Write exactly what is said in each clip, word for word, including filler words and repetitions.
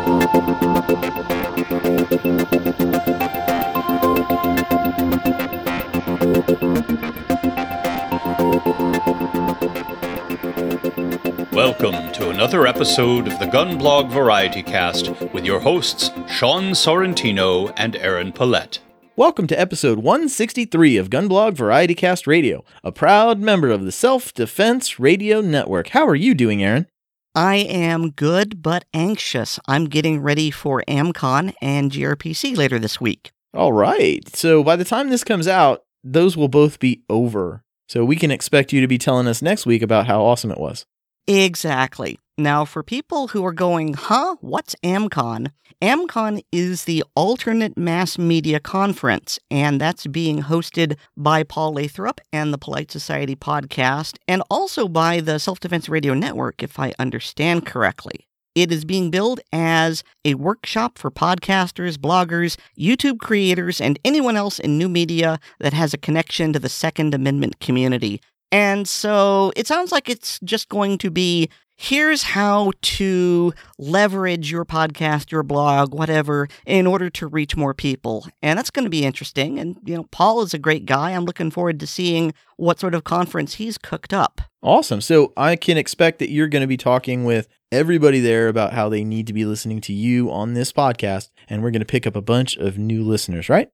Welcome to another episode of the Gunblog Variety Cast with your hosts, Sean Sorrentino and Aaron Paulette. Welcome to episode one sixty-three of Gunblog Variety Cast Radio, a proud member of the Self-Defense Radio Network. How are you doing, Aaron? I am good, but anxious. I'm getting ready for AmCon and G R P C later this week. All right. So by the time this comes out, those will both be over. So we can expect you to be telling us next week about how awesome it was. Exactly. Now, for people who are going, huh, what's AmCon? AmCon is the Alternate Mass Media Conference, and that's being hosted by Paul Lathrop and the Polite Society podcast, and also by the Self-Defense Radio Network, if I understand correctly. It is being billed as a workshop for podcasters, bloggers, YouTube creators, and anyone else in new media that has a connection to the Second Amendment community. And so it sounds like it's just going to be, here's how to leverage your podcast, your blog, whatever, in order to reach more people. And that's going to be interesting. And, you know, Paul is a great guy. I'm looking forward to seeing what sort of conference he's cooked up. Awesome. So I can expect that you're going to be talking with everybody there about how they need to be listening to you on this podcast. And we're going to pick up a bunch of new listeners, right?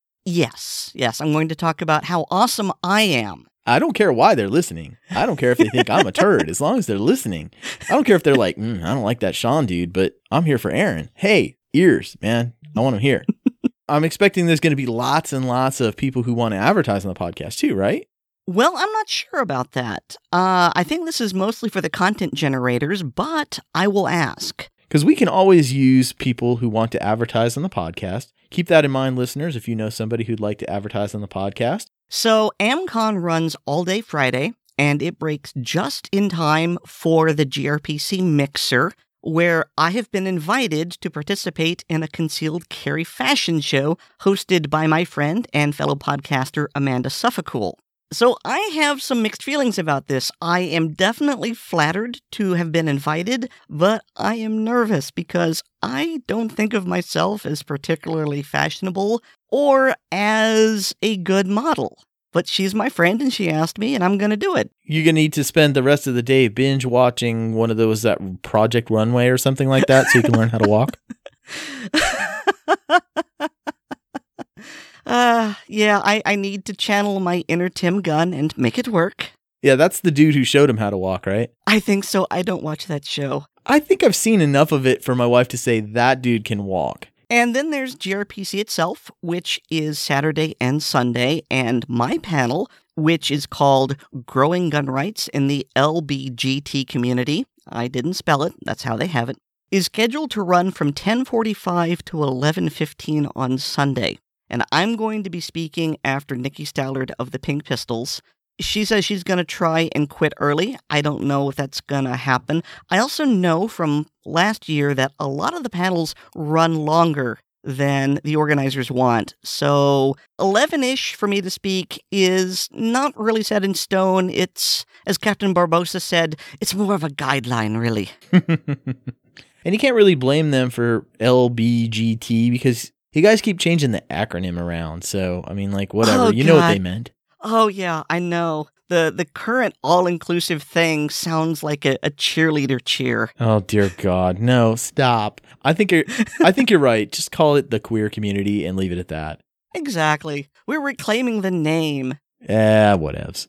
Yes. Yes. I'm going to talk about how awesome I am. I don't care why they're listening. I don't care if they think I'm a turd, as long as they're listening. I don't care if they're like, mm, I don't like that Sean dude, but I'm here for Aaron. Hey, ears, man. I want them here. I'm expecting there's going to be lots and lots of people who want to advertise on the podcast too, right? Well, I'm not sure about that. Uh, I think this is mostly for the content generators, but I will ask. Because we can always use people who want to advertise on the podcast. Keep that in mind, listeners, if you know somebody who'd like to advertise on the podcast. So AmCon runs all day Friday, and it breaks just in time for the G R P C Mixer, where I have been invited to participate in a concealed carry fashion show hosted by my friend and fellow podcaster Amanda Suffolcool. So I have some mixed feelings about this. I am definitely flattered to have been invited, but I am nervous because I don't think of myself as particularly fashionable or as a good model. But she's my friend and she asked me and I'm going to do it. You're going to need to spend the rest of the day binge watching one of those, that Project Runway or something like that so you can learn how to walk. Uh, yeah, I, I need to channel my inner Tim Gunn and make it work. Yeah, that's the dude who showed him how to walk, right? I think so. I don't watch that show. I think I've seen enough of it for my wife to say that dude can walk. And then there's G R P C itself, which is Saturday and Sunday, and my panel, which is called Growing Gun Rights in the L B G T Community. I didn't spell it. That's how they have it. Is scheduled to run from ten forty-five to eleven fifteen on Sunday. And I'm going to be speaking after Nikki Stallard of the Pink Pistols. She says she's going to try and quit early. I don't know if that's going to happen. I also know from last year that a lot of the panels run longer than the organizers want. So eleven-ish for me to speak is not really set in stone. It's, as Captain Barbosa said, it's more of a guideline, really. And you can't really blame them for L B G T because you guys keep changing the acronym around, so, I mean, like, whatever. Oh, you God. know what they meant. Oh, yeah, I know. The the current all-inclusive thing sounds like a, a cheerleader cheer. Oh, dear God. No, stop. I think you're I think you're right. Just call it the queer community and leave it at that. Exactly. We're reclaiming the name. Eh, whatevs.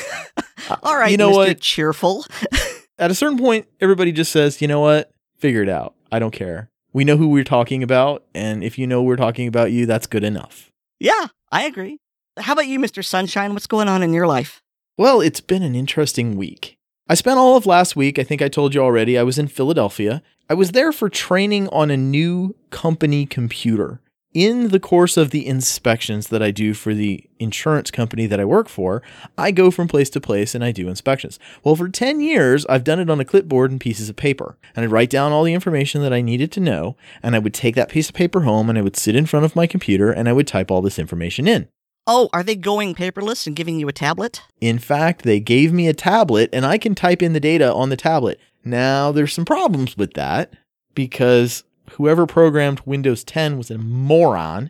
All right, you know Mister what? Cheerful. At a certain point, everybody just says, you know what? Figure it out. I don't care. We know who we're talking about, and if you know we're talking about you, that's good enough. Yeah, I agree. How about you, Mister Sunshine? What's going on in your life? Well, it's been an interesting week. I spent all of last week, I think I told you already, I was in Philadelphia. I was there for training on a new company computer. In the course of the inspections that I do for the insurance company that I work for, I go from place to place and I do inspections. Well, for ten years, I've done it on a clipboard and pieces of paper. And I'd write down all the information that I needed to know, and I would take that piece of paper home and I would sit in front of my computer and I would type all this information in. Oh, are they going paperless and giving you a tablet? In fact, they gave me a tablet and I can type in the data on the tablet. Now, there's some problems with that because whoever programmed Windows ten was a moron.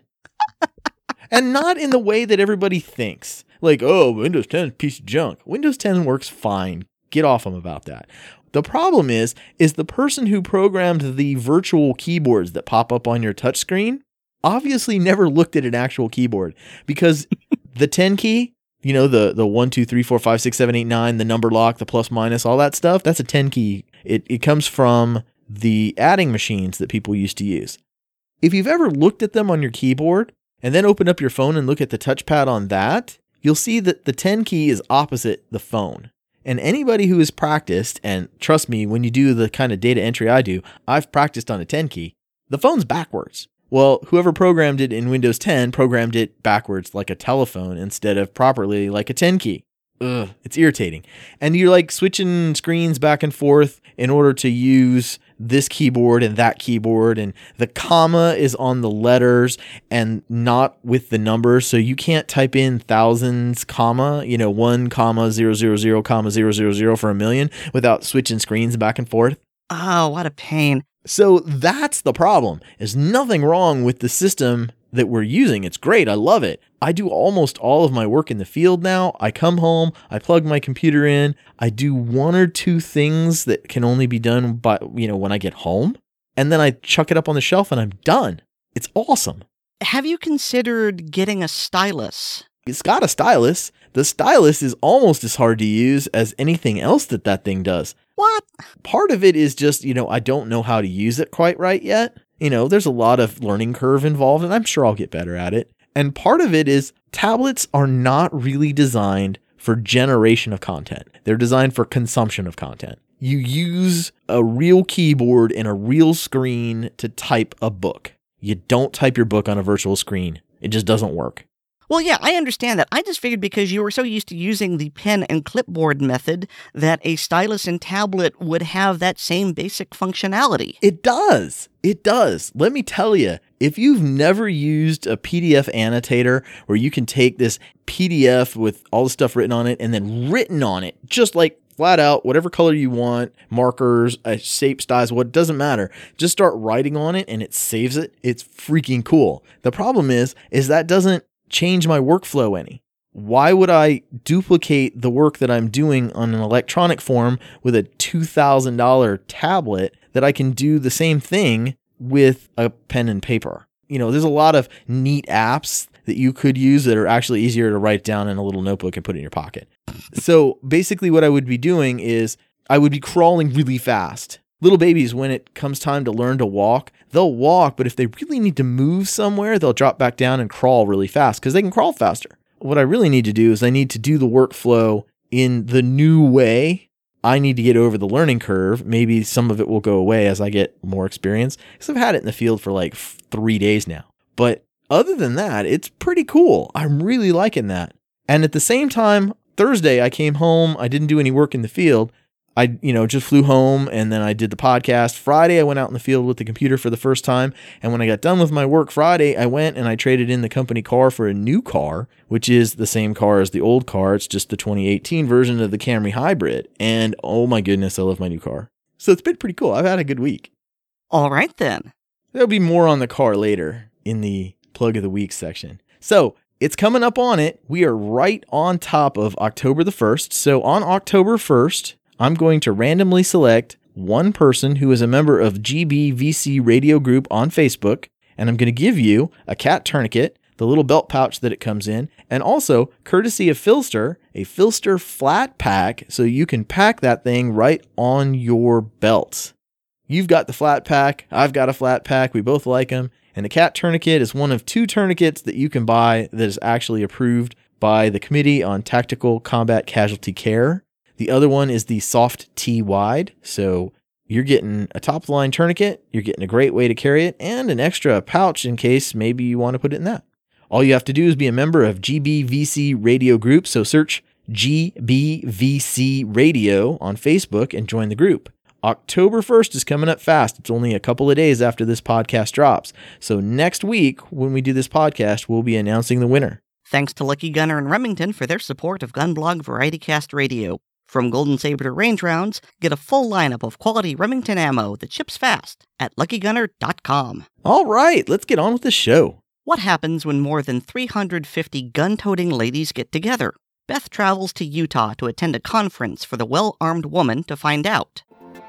And not in the way that everybody thinks. Like, oh, Windows ten is a piece of junk. Windows ten works fine. Get off them about that. The problem is, is the person who programmed the virtual keyboards that pop up on your touchscreen obviously never looked at an actual keyboard, because the ten key, you know, the, the one, two, three, four, five, six, seven, eight, nine, the number lock, the plus minus, all that stuff, that's a ten key. It, it comes from the adding machines that people used to use. If you've ever looked at them on your keyboard and then open up your phone and look at the touchpad on that, you'll see that the ten key is opposite the phone. And anybody who has practiced, and trust me, when you do the kind of data entry I do, I've practiced on a ten key, the phone's backwards. Well, whoever programmed it in Windows ten programmed it backwards like a telephone instead of properly like a ten key. Ugh, it's irritating. And you're like switching screens back and forth in order to use this keyboard and that keyboard, and the comma is on the letters and not with the numbers, so you can't type in thousands comma, you know, one comma zero zero zero comma zero zero zero for a million without switching screens back and forth. Oh, what a pain. So that's the problem. There's nothing wrong with the system that we're using. It's great. I love it. I do almost all of my work in the field now. I come home, I plug my computer in, I do one or two things that can only be done by, you know, when I get home, and then I chuck it up on the shelf and I'm done. It's awesome. Have you considered getting a stylus? It's got a stylus. The stylus is almost as hard to use as anything else that that thing does. What? Part of it is just, you know, I don't know how to use it quite right yet. You know, there's a lot of learning curve involved, and I'm sure I'll get better at it. And part of it is tablets are not really designed for generation of content. They're designed for consumption of content. You use a real keyboard and a real screen to type a book. You don't type your book on a virtual screen. It just doesn't work. Well, yeah, I understand that. I just figured because you were so used to using the pen and clipboard method that a stylus and tablet would have that same basic functionality. It does. It does. Let me tell you, if you've never used a P D F annotator where you can take this P D F with all the stuff written on it and then written on it, just like flat out, whatever color you want, markers, uh, shape, styles, what doesn't matter. Just start writing on it and it saves it. It's freaking cool. The problem is, is that doesn't change my workflow any. Why would I duplicate the work that I'm doing on an electronic form with a two thousand dollars tablet that I can do the same thing with a pen and paper? You know, there's a lot of neat apps that you could use that are actually easier to write down in a little notebook and put in your pocket. So basically what I would be doing is I would be crawling really fast. Little babies, when it comes time to learn to walk, they'll walk, but if they really need to move somewhere, they'll drop back down and crawl really fast because they can crawl faster. What I really need to do is I need to do the workflow in the new way. I need to get over the learning curve. Maybe some of it will go away as I get more experience, because I've had it in the field for like three days now. But other than that, it's pretty cool. I'm really liking that. And at the same time, Thursday, I came home. I didn't do any work in the field. I, you know, just flew home and then I did the podcast. Friday, I went out in the field with the computer for the first time. And when I got done with my work Friday, I went and I traded in the company car for a new car, which is the same car as the old car. It's just the twenty eighteen version of the Camry Hybrid. And oh my goodness, I love my new car. So it's been pretty cool. I've had a good week. All right, then. There'll be more on the car later in the plug of the week section. So it's coming up on it. We are right on top of October the first. So on October first, I'm going to randomly select one person who is a member of G B V C Radio Group on Facebook, and I'm going to give you a cat tourniquet, the little belt pouch that it comes in, and also, courtesy of Philster, a Philster flat pack so you can pack that thing right on your belt. You've got the flat pack, I've got a flat pack, we both like them, and the cat tourniquet is one of two tourniquets that you can buy that is actually approved by the Committee on Tactical Combat Casualty Care. The other one is the Soft T Wide, so you're getting a top-line tourniquet, you're getting a great way to carry it, and an extra pouch in case maybe you want to put it in that. All you have to do is be a member of G B V C Radio Group, so search G B V C Radio on Facebook and join the group. October first is coming up fast. It's only a couple of days after this podcast drops. So next week, when we do this podcast, we'll be announcing the winner. Thanks to Lucky Gunner and Remington for their support of Gunblog VarietyCast Radio. From Golden Saber to range rounds, get a full lineup of quality Remington ammo that ships fast at lucky gunner dot com. All right, let's get on with the show. What happens when more than three hundred fifty gun-toting ladies get together? Beth travels to Utah to attend a conference for the well-armed woman to find out.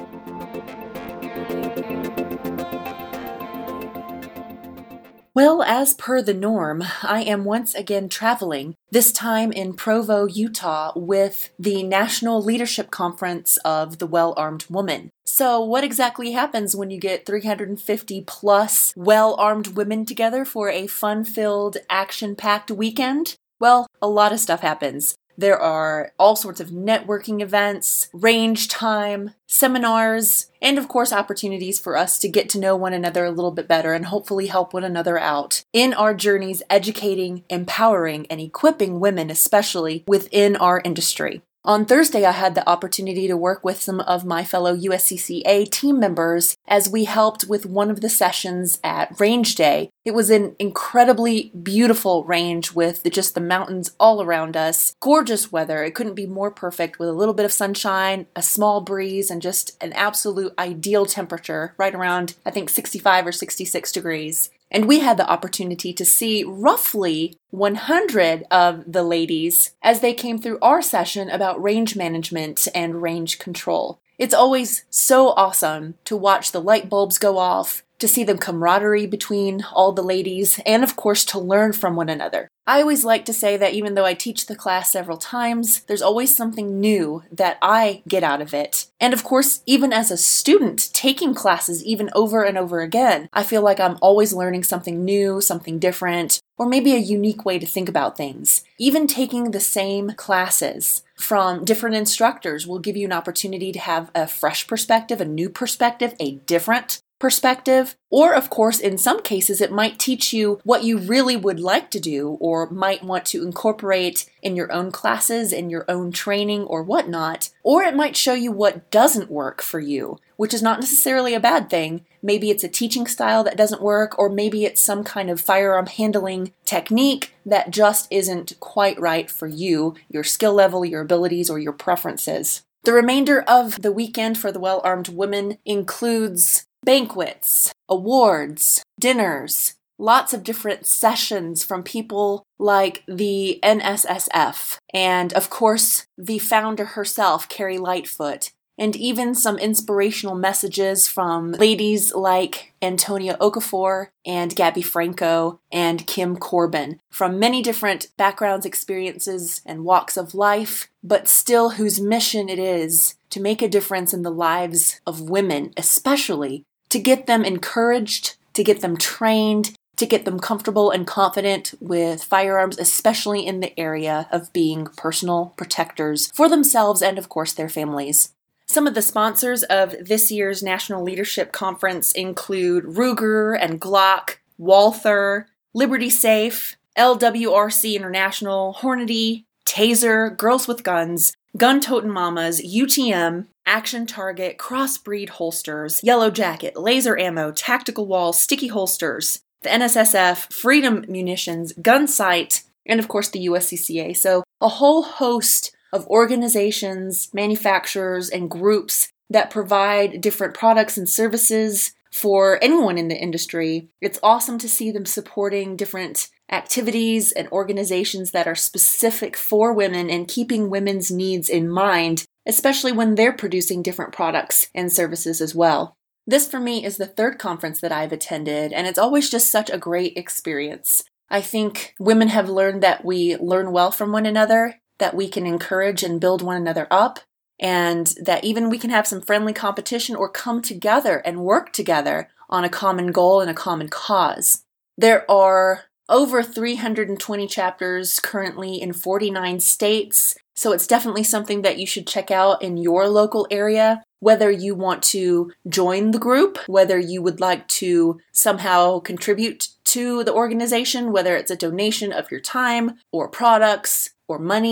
Well, as per the norm, I am once again traveling, this time in Provo, Utah, with the National Leadership Conference of the Well-Armed Woman. So what exactly happens when you get three hundred fifty plus well-armed women together for a fun-filled, action-packed weekend? Well, a lot of stuff happens. There are all sorts of networking events, range time, seminars, and of course opportunities for us to get to know one another a little bit better and hopefully help one another out in our journeys educating, empowering, and equipping women, especially within our industry. On Thursday, I had the opportunity to work with some of my fellow U S C C A team members as we helped with one of the sessions at Range Day. It was an incredibly beautiful range with the, just the mountains all around us. Gorgeous weather. It couldn't be more perfect with a little bit of sunshine, a small breeze, and just an absolute ideal temperature, right around, I think, sixty-five or sixty-six degrees. And we had the opportunity to see roughly one hundred of the ladies as they came through our session about range management and range control. It's always so awesome to watch the light bulbs go off, to see the camaraderie between all the ladies, and of course to learn from one another. I always like to say that even though I teach the class several times, there's always something new that I get out of it. And of course, even as a student taking classes even over and over again, I feel like I'm always learning something new, something different, or maybe a unique way to think about things. Even taking the same classes from different instructors will give you an opportunity to have a fresh perspective, a new perspective, a different perspective, or of course in some cases it might teach you what you really would like to do or might want to incorporate in your own classes, in your own training or whatnot, or it might show you what doesn't work for you, which is not necessarily a bad thing. Maybe it's a teaching style that doesn't work, or maybe it's some kind of firearm handling technique that just isn't quite right for you, your skill level, your abilities, or your preferences. The remainder of the weekend for the well-armed women includes banquets, awards, dinners, lots of different sessions from people like the N S S F, and of course the founder herself, Carrie Lightfoot, and even some inspirational messages from ladies like Antonia Okafor and Gabby Franco and Kim Corbin, from many different backgrounds, experiences, and walks of life, but still whose mission it is to make a difference in the lives of women, especially to get them encouraged, to get them trained, to get them comfortable and confident with firearms, especially in the area of being personal protectors for themselves and, of course, their families. Some of the sponsors of this year's National Leadership Conference include Ruger and Glock, Walther, Liberty Safe, L W R C International, Hornady, Taser, Girls with Guns, Gun Totin' Mamas, U T M, Action Target, Crossbreed Holsters, Yellow Jacket, Laser Ammo, Tactical Wall, Sticky Holsters, the N S S F, Freedom Munitions, Gunsight, and of course the U S C C A. So a whole host of organizations, manufacturers, and groups that provide different products and services for anyone in the industry. It's awesome to see them supporting different activities and organizations that are specific for women and keeping women's needs in mind, especially when they're producing different products and services as well. This for me is the third conference that I've attended, and it's always just such a great experience. I think women have learned that we learn well from one another, that we can encourage and build one another up, and that even we can have some friendly competition or come together and work together on a common goal and a common cause. There are over three hundred twenty chapters currently in forty-nine states, so it's definitely something that you should check out in your local area, whether you want to join the group, whether you would like to somehow contribute to the organization, whether it's a donation of your time or products or money.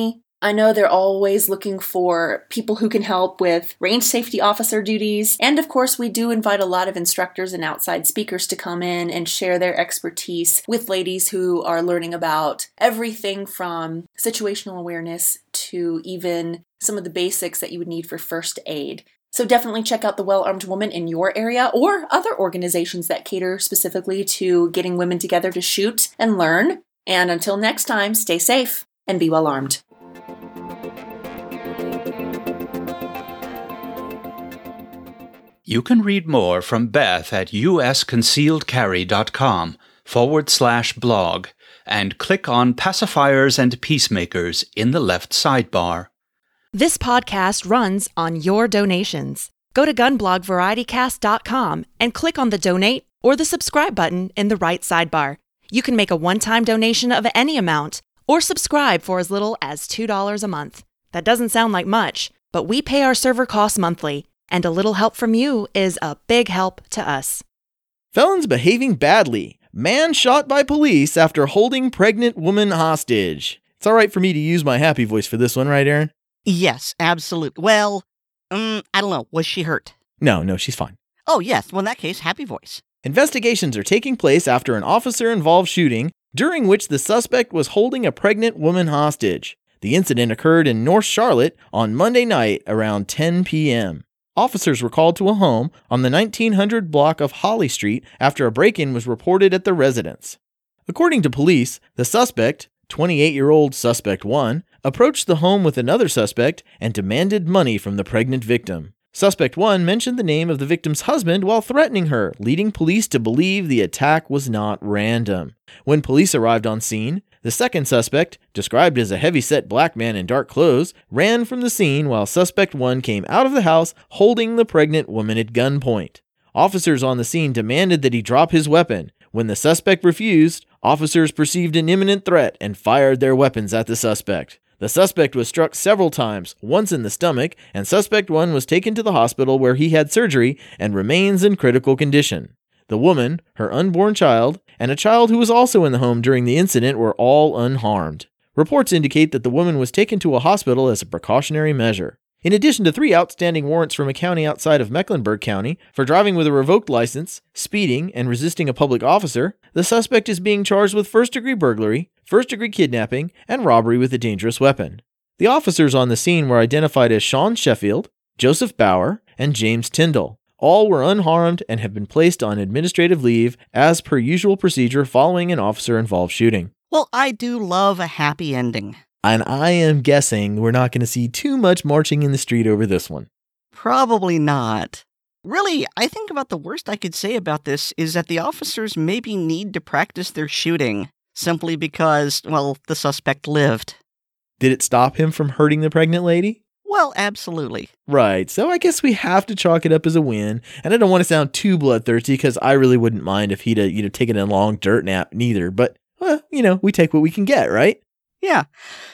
I know they're always looking for people who can help with range safety officer duties. And of course, we do invite a lot of instructors and outside speakers to come in and share their expertise with ladies who are learning about everything from situational awareness to even some of the basics that you would need for first aid. So definitely check out the Well-Armed Woman in your area or other organizations that cater specifically to getting women together to shoot and learn. And until next time, stay safe and be well armed. You can read more from Beth at usconcealedcarry.com forward slash blog and click on Pacifiers and Peacemakers in the left sidebar. This podcast runs on your donations. Go to gun blog variety cast dot com and click on the donate or the subscribe button in the right sidebar. You can make a one-time donation of any amount or subscribe for as little as two dollars a month. That doesn't sound like much, but we pay our server costs monthly, and a little help from you is a big help to us. Felons behaving badly. Man shot by police after holding pregnant woman hostage. It's all right for me to use my happy voice for this one, right, Aaron? Yes, absolutely. Well, um, I don't know. Was she hurt? No, no, she's fine. Oh, yes. Well, in that case, happy voice. Investigations are taking place after an officer-involved shooting, during which the suspect was holding a pregnant woman hostage. The incident occurred in North Charlotte on Monday night around ten p.m. Officers were called to a home on the nineteen hundred block of Holly Street after a break-in was reported at the residence. According to police, the suspect, twenty-eight-year-old Suspect one, approached the home with another suspect and demanded money from the pregnant victim. Suspect one mentioned the name of the victim's husband while threatening her, leading police to believe the attack was not random. When police arrived on scene, the second suspect, described as a heavy-set black man in dark clothes, ran from the scene while Suspect one came out of the house holding the pregnant woman at gunpoint. Officers on the scene demanded that he drop his weapon. When the suspect refused, officers perceived an imminent threat and fired their weapons at the suspect. The suspect was struck several times, once in the stomach, and Suspect one was taken to the hospital where he had surgery and remains in critical condition. The woman, her unborn child, and a child who was also in the home during the incident were all unharmed. Reports indicate that the woman was taken to a hospital as a precautionary measure. In addition to three outstanding warrants from a county outside of Mecklenburg County for driving with a revoked license, speeding, and resisting a public officer, the suspect is being charged with first-degree burglary, first-degree kidnapping, and robbery with a dangerous weapon. The officers on the scene were identified as Sean Sheffield, Joseph Bauer, and James Tyndall. All were unharmed and have been placed on administrative leave as per usual procedure following an officer-involved shooting. Well, I do love a happy ending. And I am guessing we're not going to see too much marching in the street over this one. Probably not. Really, I think about the worst I could say about this is that the officers maybe need to practice their shooting simply because, well, the suspect lived. Did it stop him from hurting the pregnant lady? Well, absolutely. Right, so I guess we have to chalk it up as a win. And I don't want to sound too bloodthirsty because I really wouldn't mind if he'd uh, you know, taken a long dirt nap neither. But, well, you know, we take what we can get, right? Yeah.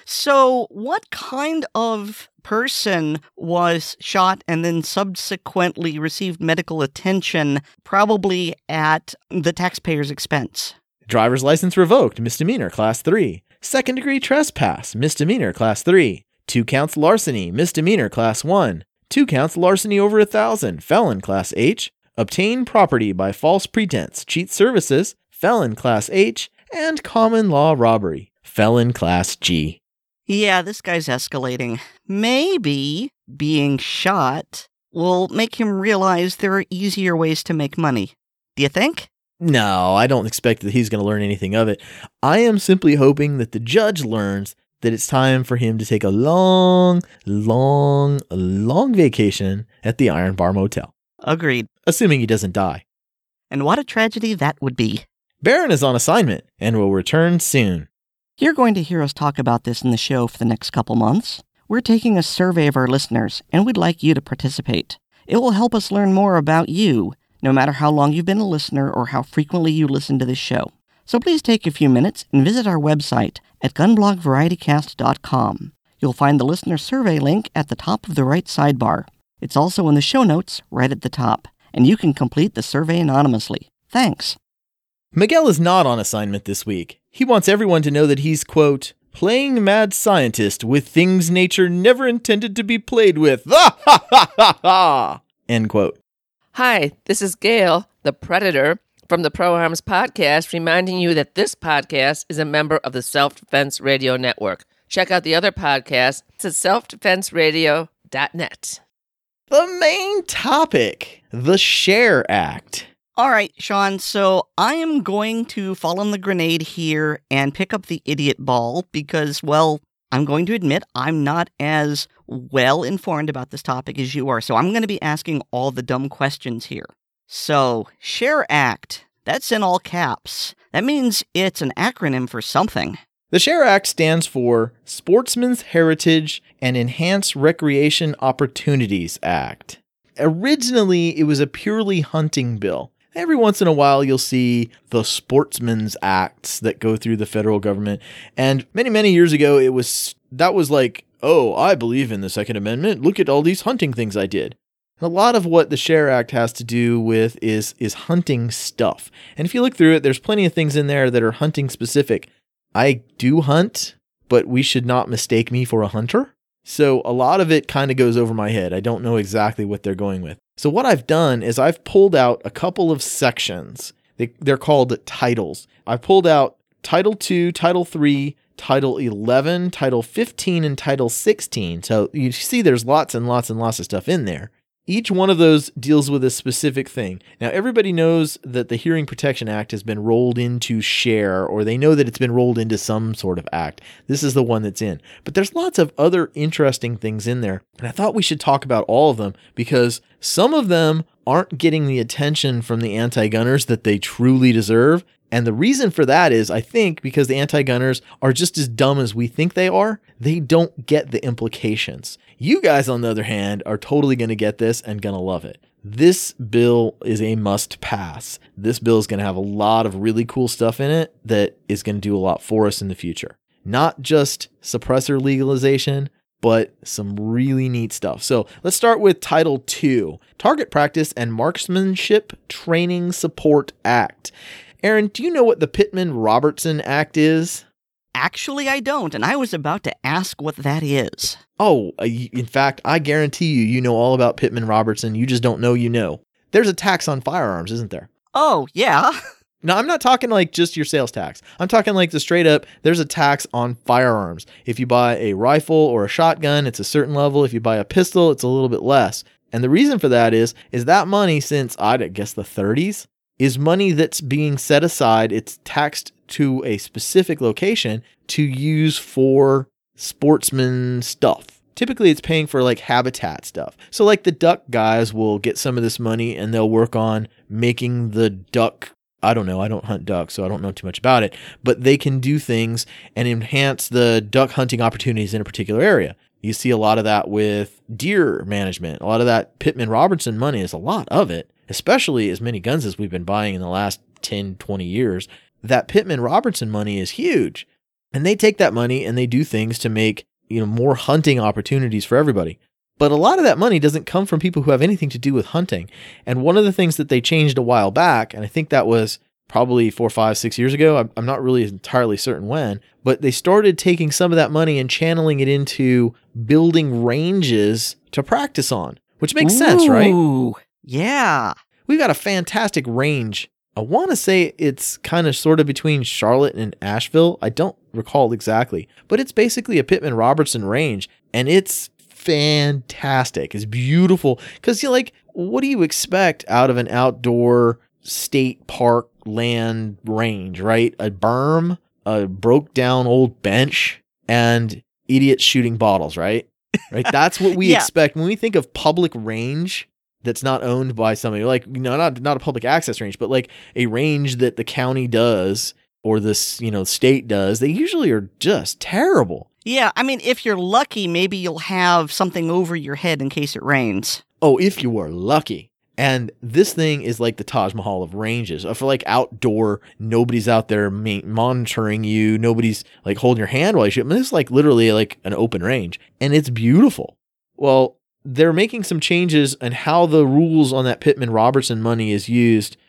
So what kind of person was shot and then subsequently received medical attention, probably at the taxpayer's expense? Driver's license revoked, misdemeanor, class three. Second degree trespass, misdemeanor, class three. Two counts larceny, misdemeanor, class one. Two counts larceny over a thousand, felon, class H. Obtain property by false pretense, cheat services, felon, class H. And common law robbery, felon, class G. Yeah, this guy's escalating. Maybe being shot will make him realize there are easier ways to make money. Do you think? No, I don't expect that he's going to learn anything of it. I am simply hoping that the judge learns that it's time for him to take a long, long, long vacation at the Iron Bar Motel. Agreed. Assuming he doesn't die. And what a tragedy that would be. Baron is on assignment and will return soon. You're going to hear us talk about this in the show for the next couple months. We're taking a survey of our listeners, and we'd like you to participate. It will help us learn more about you, no matter how long you've been a listener or how frequently you listen to this show. So please take a few minutes and visit our website at gun blog variety cast dot com. You'll find the listener survey link at the top of the right sidebar. It's also in the show notes right at the top, and you can complete the survey anonymously. Thanks. Miguel is not on assignment this week. He wants everyone to know that he's, quote, playing mad scientist with things nature never intended to be played with. Ha ha ha ha ha! End quote. Hi, this is Gail, the Predator, from the Pro Arms Podcast, reminding you that this podcast is a member of the Self-Defense Radio Network. Check out the other podcasts at self defense radio dot net. The main topic, the SHARE Act. All right, Sean, so I am going to fall on the grenade here and pick up the idiot ball because, well, I'm going to admit I'm not as well informed about this topic as you are, so I'm going to be asking all the dumb questions here. So, SHARE Act, that's in all caps. That means it's an acronym for something. The SHARE Act stands for Sportsmen's Heritage and Enhanced Recreation Opportunities Act. Originally, it was a purely hunting bill. Every once in a while, you'll see the Sportsmen's Acts that go through the federal government. And many, many years ago, it was that was like, oh, I believe in the Second Amendment. Look at all these hunting things I did. And a lot of what the SHARE Act has to do with is, is hunting stuff. And if you look through it, there's plenty of things in there that are hunting specific. I do hunt, but we should not mistake me for a hunter. So a lot of it kind of goes over my head. I don't know exactly what they're going with. So what I've done is I've pulled out a couple of sections. They, they're called titles. I've pulled out Title two, Title three, Title eleven, Title fifteen, and Title sixteen. So you see there's lots and lots and lots of stuff in there. Each one of those deals with a specific thing. Now, everybody knows that the Hearing Protection Act has been rolled into SHARE, or they know that it's been rolled into some sort of act. This is the one that's in. But there's lots of other interesting things in there. And I thought we should talk about all of them because some of them aren't getting the attention from the anti-gunners that they truly deserve. And the reason for that is, I think, because the anti-gunners are just as dumb as we think they are. They don't get the implications. You guys, on the other hand, are totally going to get this and going to love it. This bill is a must pass. This bill is going to have a lot of really cool stuff in it that is going to do a lot for us in the future. Not just suppressor legalization, but some really neat stuff. So let's start with Title two, Target Practice and Marksmanship Training Support Act. Aaron, do you know what the Pittman-Robertson Act is? Actually, I don't, and I was about to ask what that is. Oh, in fact, I guarantee you, you know all about Pittman-Robertson. You just don't know you know. There's a tax on firearms, isn't there? Oh, yeah. No, I'm not talking like just your sales tax. I'm talking like the straight up, there's a tax on firearms. If you buy a rifle or a shotgun, it's a certain level. If you buy a pistol, it's a little bit less. And the reason for that is, is that money since, I guess, the thirties, is money that's being set aside. It's taxed to a specific location to use for sportsman stuff. Typically, it's paying for like habitat stuff. So like the duck guys will get some of this money and they'll work on making the duck. I don't know. I don't hunt ducks, so I don't know too much about it. But they can do things and enhance the duck hunting opportunities in a particular area. You see a lot of that with deer management. A lot of that Pittman-Robertson money is a lot of it, especially as many guns as we've been buying in the last ten, twenty years. That Pittman-Robertson money is huge. And they take that money and they do things to make, you know, more hunting opportunities for everybody. But a lot of that money doesn't come from people who have anything to do with hunting. And one of the things that they changed a while back, and I think that was probably four, five, six years ago, I'm not really entirely certain when, but they started taking some of that money and channeling it into building ranges to practice on, which makes Ooh, sense, right? Yeah. We've got a fantastic range. I want to say it's kind of sort of between Charlotte and Asheville. I don't recall exactly, but it's basically a Pittman-Robertson range, and it's fantastic. It's beautiful because you're like, what do you expect out of an outdoor state park land range, right? A berm, a broke down old bench, and idiots shooting bottles, right? Right. That's what we Yeah. expect when we think of public range that's not owned by somebody, like, you know, not not a public access range, but like a range that the county does or this, you know, state does. They usually are just terrible. Yeah, I mean, if you're lucky, maybe you'll have something over your head in case it rains. Oh, if you were lucky. And this thing is like the Taj Mahal of ranges. For like outdoor, nobody's out there ma- monitoring you. Nobody's like holding your hand while you shoot. I mean, this is like literally like an open range. And it's beautiful. Well, they're making some changes in how the rules on that Pittman-Robertson money is used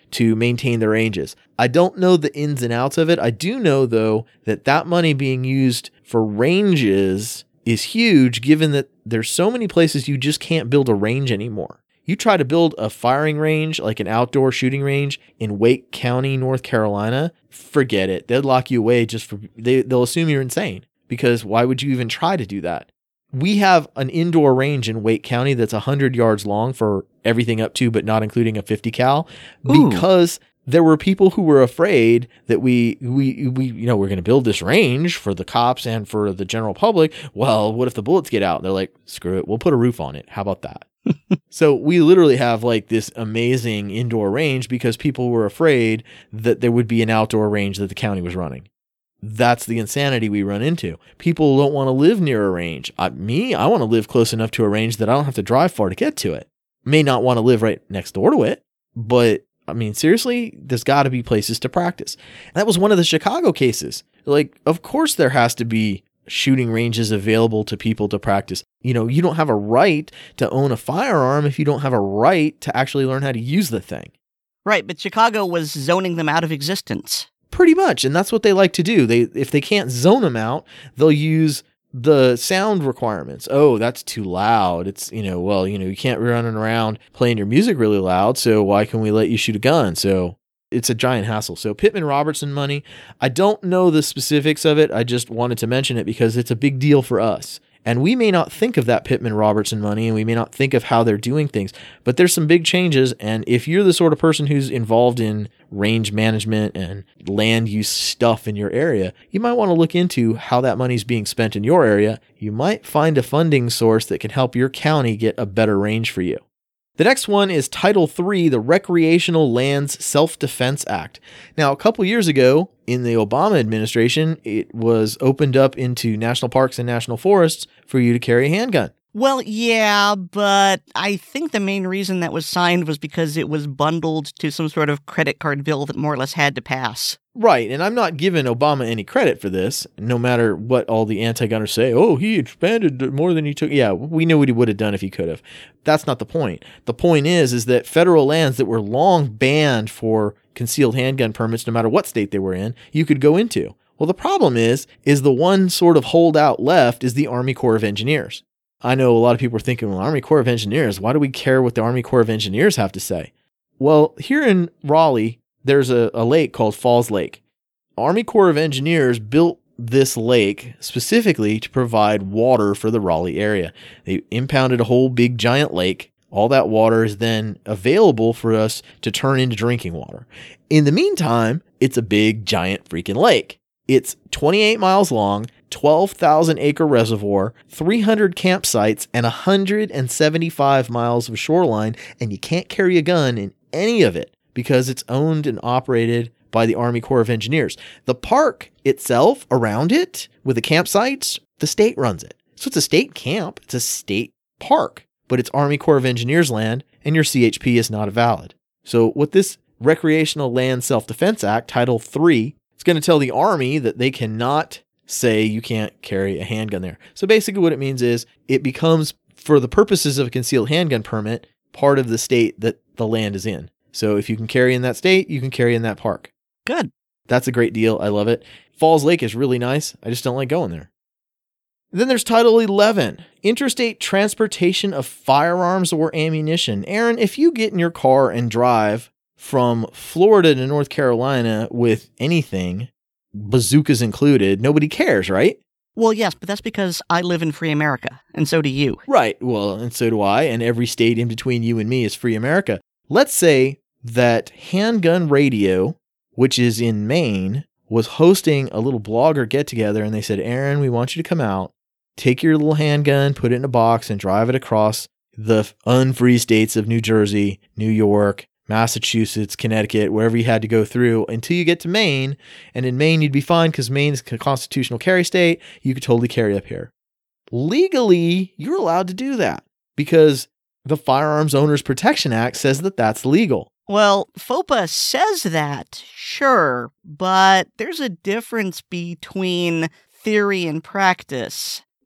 to maintain their ranges. I don't know the ins and outs of it. I do know, though, that that money being used for ranges is huge, given that there's so many places you just can't build a range anymore. You try to build a firing range, like an outdoor shooting range in Wake County, North Carolina, forget it. They'll lock you away just for, they, they'll assume you're insane, because why would you even try to do that? We have an indoor range in Wake County that's one hundred yards long for everything up to, but not including a fifty cal, because Ooh. There were people who were afraid that we, we, we, you know, we're going to build this range for the cops and for the general public. Well, what if the bullets get out? They're like, screw it. We'll put a roof on it. How about that? So we literally have like this amazing indoor range because people were afraid that there would be an outdoor range that the county was running. That's the insanity we run into. People don't want to live near a range. I, me, I want to live close enough to a range that I don't have to drive far to get to it. May not want to live right next door to it, but I mean, seriously, there's got to be places to practice. And that was one of the Chicago cases. Like, of course there has to be shooting ranges available to people to practice. You know, you don't have a right to own a firearm if you don't have a right to actually learn how to use the thing. Right, but Chicago was zoning them out of existence. Pretty much, and that's what they like to do. They, if they can't zone them out, they'll use the sound requirements. Oh, that's too loud. It's, you know, well, you know, you can't be running around playing your music really loud, so why can we let you shoot a gun? So it's a giant hassle. So Pittman-Robertson money, I don't know the specifics of it. I just wanted to mention it because it's a big deal for us. And we may not think of that Pittman-Robertson money, and we may not think of how they're doing things, but there's some big changes. And if you're the sort of person who's involved in range management and land use stuff in your area, you might want to look into how that money's being spent in your area. You might find a funding source that can help your county get a better range for you. The next one is Title three, the Recreational Lands Self-Defense Act. Now, a couple years ago, in the Obama administration, it was opened up into national parks and national forests for you to carry a handgun. Well, yeah, but I think the main reason that was signed was because it was bundled to some sort of credit card bill that more or less had to pass. Right, and I'm not giving Obama any credit for this, no matter what all the anti-gunners say. Oh, he expanded more than he took. Yeah, we knew what he would have done if he could have. That's not the point. The point is, is that federal lands that were long banned for concealed handgun permits, no matter what state they were in, you could go into. Well, the problem is, is the one sort of holdout left is the Army Corps of Engineers. I know a lot of people are thinking, well, Army Corps of Engineers, why do we care what the Army Corps of Engineers have to say? Well, here in Raleigh, there's a, a lake called Falls Lake. Army Corps of Engineers built this lake specifically to provide water for the Raleigh area. They impounded a whole big giant lake. All that water is then available for us to turn into drinking water. In the meantime, it's a big giant freaking lake. It's twenty-eight miles long, twelve thousand acre reservoir, three hundred campsites, and one hundred seventy-five miles of shoreline, and you can't carry a gun in any of it because it's owned and operated by the Army Corps of Engineers. The park itself, around it, with the campsites, the state runs it. So it's a state camp, it's a state park, but it's Army Corps of Engineers land, and your C H P is not valid. So what this Recreational Land Self-Defense Act, Title three, it's going to tell the Army that they cannot say you can't carry a handgun there. So basically what it means is it becomes, for the purposes of a concealed handgun permit, part of the state that the land is in. So if you can carry in that state, you can carry in that park. Good. That's a great deal. I love it. Falls Lake is really nice. I just don't like going there. Then there's Title eleven, Interstate Transportation of Firearms or Ammunition. Aaron, if you get in your car and drive from Florida to North Carolina with anything, bazookas included, nobody cares, right? Well, yes, but that's because I live in free America, and so do you. Right. Well, and so do I, and every state in between you and me is free America. Let's say that Handgun Radio, which is in Maine, was hosting a little blogger get-together, and they said, Aaron, we want you to come out, take your little handgun, put it in a box, and drive it across the unfree states of New Jersey, New York, Massachusetts, Connecticut, wherever you had to go through until you get to Maine. And in Maine, you'd be fine because Maine's a constitutional carry state. You could totally carry up here. Legally, you're allowed to do that because the Firearms Owners Protection Act says that that's legal. Well, FOPA says that, sure, but there's a difference between theory and practice.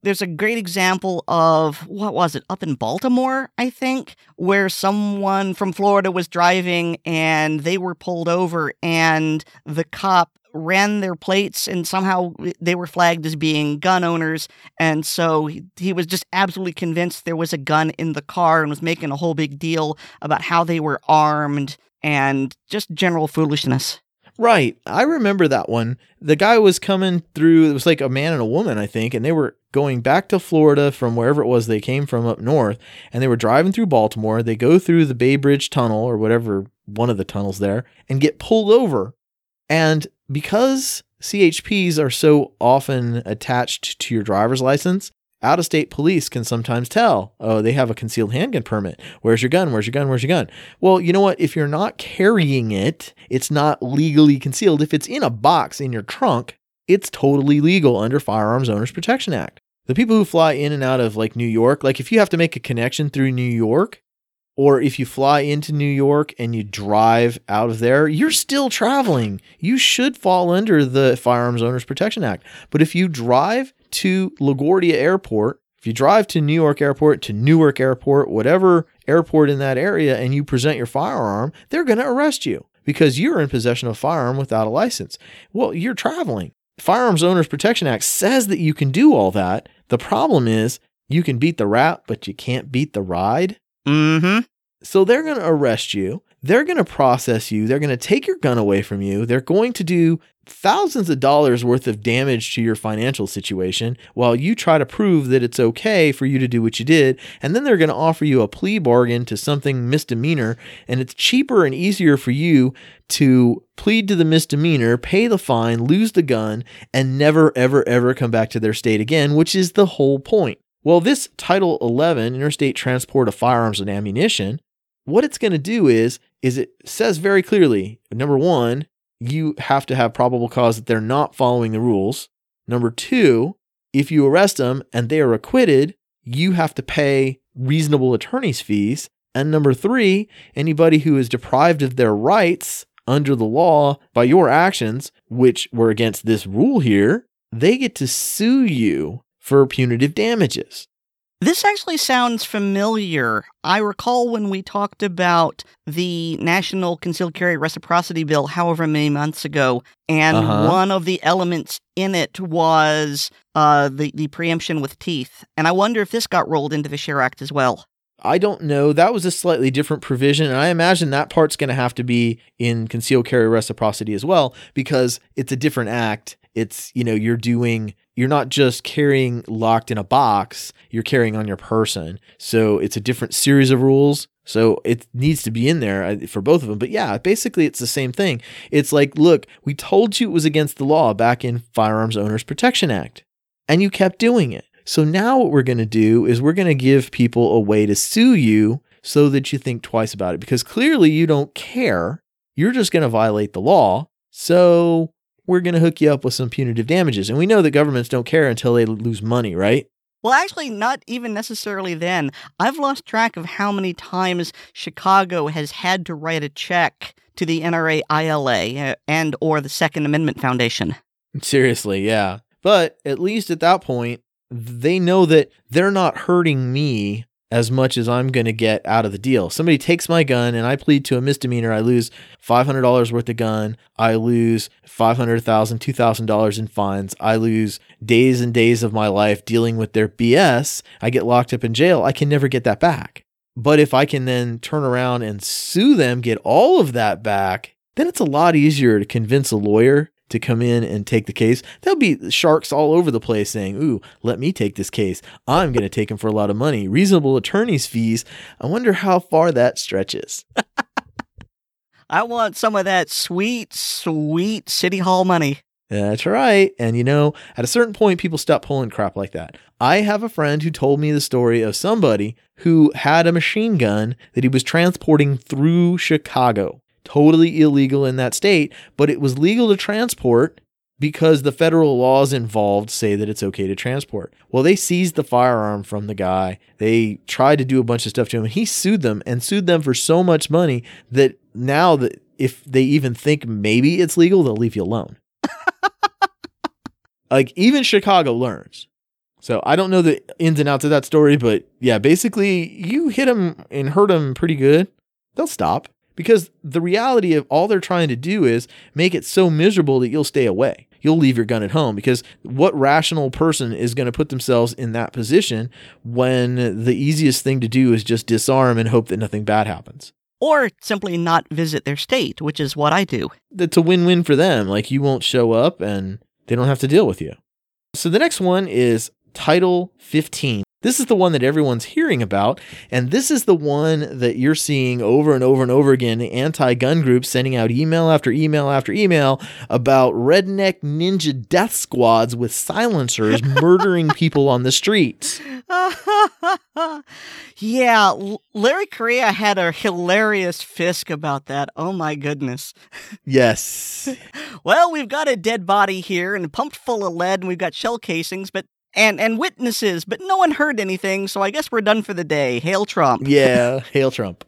there's a great example of, what was it, up in Baltimore, I think, where someone from Florida was driving and they were pulled over and the cop ran their plates and somehow they were flagged as being gun owners. And so he, he was just absolutely convinced there was a gun in the car and was making a whole big deal about how they were armed and just general foolishness. Right. I remember that one. The guy was coming through, it was like a man and a woman, I think, and they were going back to Florida from wherever it was they came from up north, and they were driving through Baltimore. They go through the Bay Bridge Tunnel or whatever, one of the tunnels there, and get pulled over. And because C H Ps are so often attached to your driver's license, out-of-state police can sometimes tell, oh, they have a concealed handgun permit. Where's your gun? Where's your gun? Where's your gun? Well, you know what? If you're not carrying it, it's not legally concealed. If it's in a box in your trunk, it's totally legal under Firearms Owners Protection Act. The people who fly in and out of like New York, like if you have to make a connection through New York, or if you fly into New York and you drive out of there, you're still traveling. You should fall under the Firearms Owners Protection Act. But if you drive to LaGuardia Airport, if you drive to New York Airport, to Newark Airport, whatever airport in that area, and you present your firearm, they're going to arrest you because you're in possession of a firearm without a license. Well, you're traveling. Firearms Owners Protection Act says that you can do all that. The problem is you can beat the rap, but you can't beat the ride. Mm-hmm. So they're going to arrest you. They're going to process you. They're going to take your gun away from you. They're going to do thousands of dollars worth of damage to your financial situation while you try to prove that it's okay for you to do what you did. And then they're going to offer you a plea bargain to something misdemeanor. And it's cheaper and easier for you to plead to the misdemeanor, pay the fine, lose the gun, and never, ever, ever come back to their state again, which is the whole point. Well, this Title eleven, Interstate Transport of Firearms and Ammunition, what it's going to do is, is it says very clearly, number one, you have to have probable cause that they're not following the rules. Number two, if you arrest them and they are acquitted, you have to pay reasonable attorney's fees. And number three, anybody who is deprived of their rights under the law by your actions, which were against this rule here, they get to sue you for punitive damages. This actually sounds familiar. I recall when we talked about the National Concealed Carry Reciprocity Bill however many months ago, and uh-huh. one of the elements in it was uh, the, the preemption with teeth. And I wonder if this got rolled into the SHARE Act as well. I don't know. That was a slightly different provision, and I imagine that part's going to have to be in concealed carry reciprocity as well, because it's a different act. It's, you know, you're doing... You're not just carrying locked in a box, you're carrying on your person. So it's a different series of rules. So it needs to be in there for both of them. But yeah, basically it's the same thing. It's like, look, we told you it was against the law back in Firearms Owners Protection Act, and you kept doing it. So now what we're going to do is we're going to give people a way to sue you so that you think twice about it, because clearly you don't care. You're just going to violate the law. So we're going to hook you up with some punitive damages. And we know that governments don't care until they lose money, right? Well, actually, not even necessarily then. I've lost track of how many times Chicago has had to write a check to the N R A I L A and or the Second Amendment Foundation. Seriously, yeah. But at least at that point, they know that they're not hurting me as much as I'm going to get out of the deal. Somebody takes my gun and I plead to a misdemeanor. I lose five hundred dollars worth of gun. I lose five hundred thousand dollars, two thousand dollars in fines. I lose days and days of my life dealing with their B S. I get locked up in jail. I can never get that back. But if I can then turn around and sue them, get all of that back, then it's a lot easier to convince a lawyer to come in and take the case. There'll be sharks all over the place saying, ooh, let me take this case. I'm going to take him for a lot of money. Reasonable attorney's fees. I wonder how far that stretches. I want some of that sweet, sweet City Hall money. That's right. And you know, at a certain point, people stop pulling crap like that. I have a friend who told me the story of somebody who had a machine gun that he was transporting through Chicago. Totally illegal in that state, but it was legal to transport because the federal laws involved say that it's okay to transport. Well, they seized the firearm from the guy. They tried to do a bunch of stuff to him, and he sued them and sued them for so much money that now that if they even think maybe it's legal, they'll leave you alone. Like, even Chicago learns. So I don't know the ins and outs of that story, but yeah, basically you hit them and hurt them pretty good, they'll stop. Because the reality of all they're trying to do is make it so miserable that you'll stay away. You'll leave your gun at home, because what rational person is going to put themselves in that position when the easiest thing to do is just disarm and hope that nothing bad happens? Or simply not visit their state, which is what I do. That's a win-win for them. Like, you won't show up and they don't have to deal with you. So the next one is Title fifteen. This is the one that everyone's hearing about, and this is the one that you're seeing over and over and over again, the anti-gun groups sending out email after email after email about redneck ninja death squads with silencers murdering people on the streets. Yeah, L- Larry Correia had a hilarious Fisk about that. Oh my goodness. Yes. Well, we've got a dead body here and pumped full of lead, and we've got shell casings, but And and witnesses, but no one heard anything, so I guess we're done for the day. Hail Trump. Yeah, hail Trump.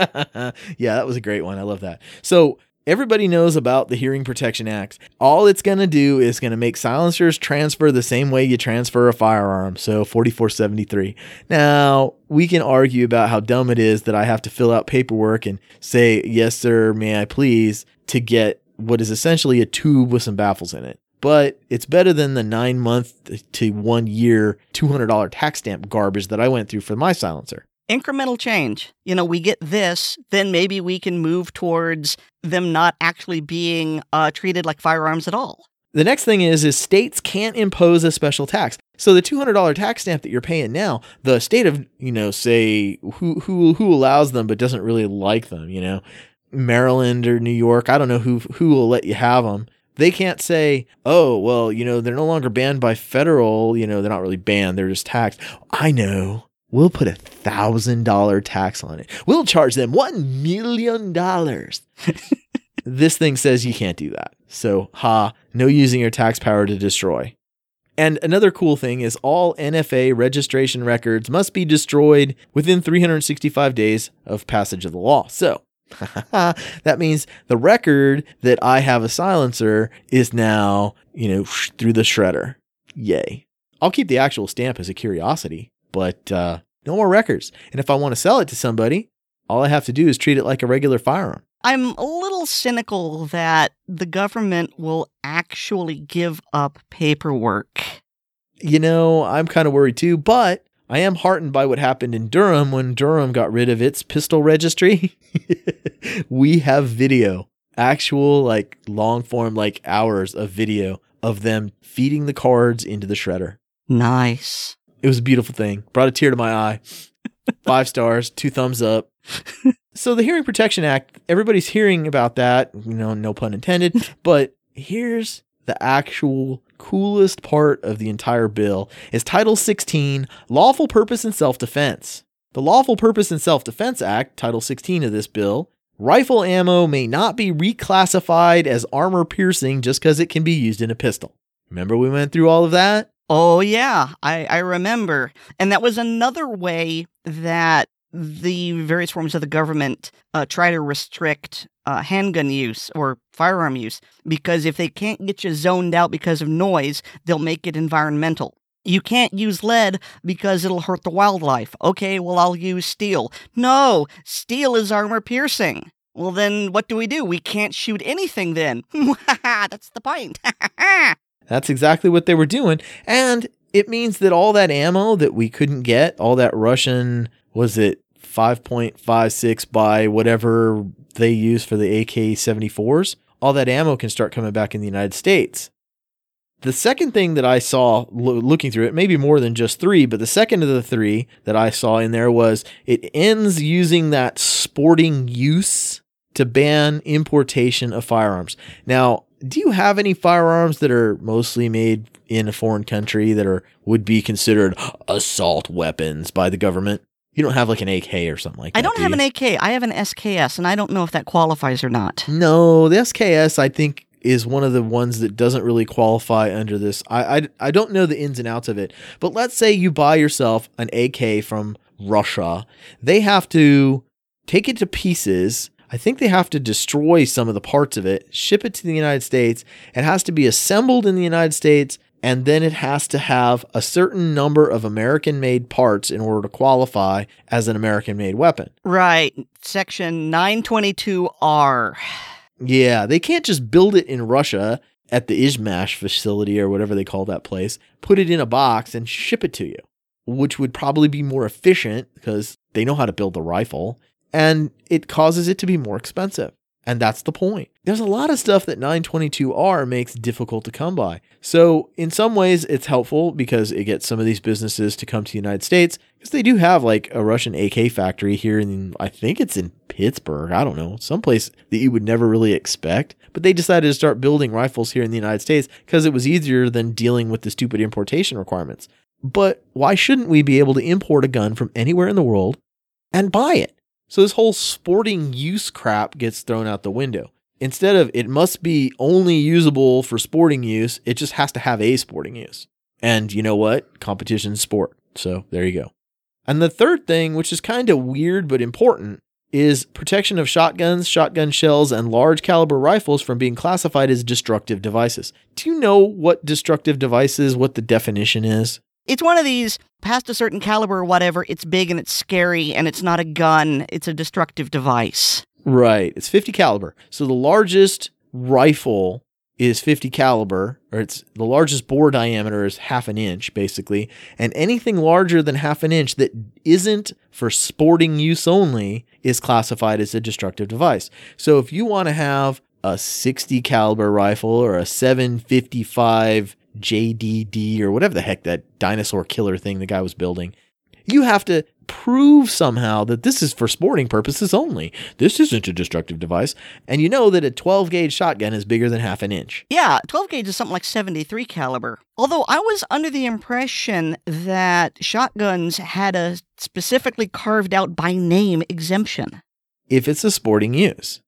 Yeah, that was a great one. I love that. So everybody knows about the Hearing Protection Act. All it's going to do is going to make silencers transfer the same way you transfer a firearm. So forty-four seventy-three. Now, we can argue about how dumb it is that I have to fill out paperwork and say, yes, sir, may I please, to get what is essentially a tube with some baffles in it. But it's better than the nine month to one year, two hundred dollars tax stamp garbage that I went through for my silencer. Incremental change. You know, we get this, then maybe we can move towards them not actually being uh, treated like firearms at all. The next thing is, is states can't impose a special tax. So the two hundred dollars tax stamp that you're paying now, the state of, you know, say who, who, who allows them, but doesn't really like them, you know, Maryland or New York, I don't know who, who will let you have them. They can't say, oh, well, you know, they're no longer banned by federal, you know, they're not really banned, they're just taxed. I know. We'll put a one thousand dollars tax on it. We'll charge them one million dollars. This thing says you can't do that. So, ha, no using your tax power to destroy. And another cool thing is all N F A registration records must be destroyed within three hundred sixty-five days of passage of the law. So, that means the record that I have a silencer is now, you know, through the shredder. Yay. I'll keep the actual stamp as a curiosity, but uh, no more records. And if I want to sell it to somebody, all I have to do is treat it like a regular firearm. I'm a little cynical that the government will actually give up paperwork. You know, I'm kind of worried too, but I am heartened by what happened in Durham when Durham got rid of its pistol registry. We have video, actual like long form, like hours of video of them feeding the cards into the shredder. Nice. It was a beautiful thing. Brought a tear to my eye. Five stars, two thumbs up. So the Hearing Protection Act, everybody's hearing about that, you know, no pun intended, but here's the actual coolest part of the entire bill is Title sixteen, Lawful Purpose and Self-Defense. The Lawful Purpose and Self-Defense Act, Title sixteen of this bill, rifle ammo may not be reclassified as armor-piercing just because it can be used in a pistol. Remember we went through all of that? Oh, yeah, I, I remember. And that was another way that the various forms of the government uh, try to restrict uh, handgun use or firearm use, because if they can't get you zoned out because of noise, they'll make it environmental. You can't use lead because it'll hurt the wildlife. Okay, well, I'll use steel. No, steel is armor piercing. Well, then what do we do? We can't shoot anything then. That's the point. That's exactly what they were doing. And it means that all that ammo that we couldn't get, all that Russian, was it five point five six by whatever they use for the A K seventy-fours, all that ammo can start coming back in the United States. The second thing that I saw lo- looking through it, maybe more than just three, but the second of the three that I saw in there was it ends using that sporting use to ban importation of firearms. Now, do you have any firearms that are mostly made in a foreign country that are would be considered assault weapons by the government? You don't have like an A K or something like that. I don't do have you? an A K. I have an S K S, and I don't know if that qualifies or not. No, the S K S, I think, is one of the ones that doesn't really qualify under this. I, I, I don't know the ins and outs of it, but let's say you buy yourself an A K from Russia. They have to take it to pieces. I think they have to destroy some of the parts of it, ship it to the United States. It has to be assembled in the United States and then it has to have a certain number of American-made parts in order to qualify as an American-made weapon. Right. Section nine twenty-two R. Yeah, they can't just build it in Russia at the Izhmash facility or whatever they call that place, put it in a box and ship it to you, which would probably be more efficient because they know how to build a rifle, and it causes it to be more expensive. And that's the point. There's a lot of stuff that nine twenty-two R makes difficult to come by. So in some ways, it's helpful because it gets some of these businesses to come to the United States because they do have like a Russian A K factory here in, I think it's in Pittsburgh. I don't know, someplace that you would never really expect. But they decided to start building rifles here in the United States because it was easier than dealing with the stupid importation requirements. But why shouldn't we be able to import a gun from anywhere in the world and buy it? So this whole sporting use crap gets thrown out the window. Instead of it must be only usable for sporting use, it just has to have a sporting use. And you know what? Competition's sport. So there you go. And the third thing, which is kind of weird but important, is protection of shotguns, shotgun shells, and large caliber rifles from being classified as destructive devices. Do you know what destructive device is, what the definition is? It's one of these, past a certain caliber or whatever, it's big and it's scary and it's not a gun, it's a destructive device. Right. It's fifty caliber. So the largest rifle is fifty caliber, or it's the largest bore diameter is half an inch, basically. And anything larger than half an inch that isn't for sporting use only is classified as a destructive device. So if you want to have a sixty caliber rifle or a seven fifty-five J D D or whatever the heck that dinosaur killer thing the guy was building, you have to prove somehow that this is for sporting purposes only. This isn't a destructive device. And you know that a twelve gauge shotgun is bigger than half an inch. Yeah, twelve gauge is something like seventy-three caliber. Although I was under the impression that shotguns had a specifically carved out by name exemption. If it's a sporting use.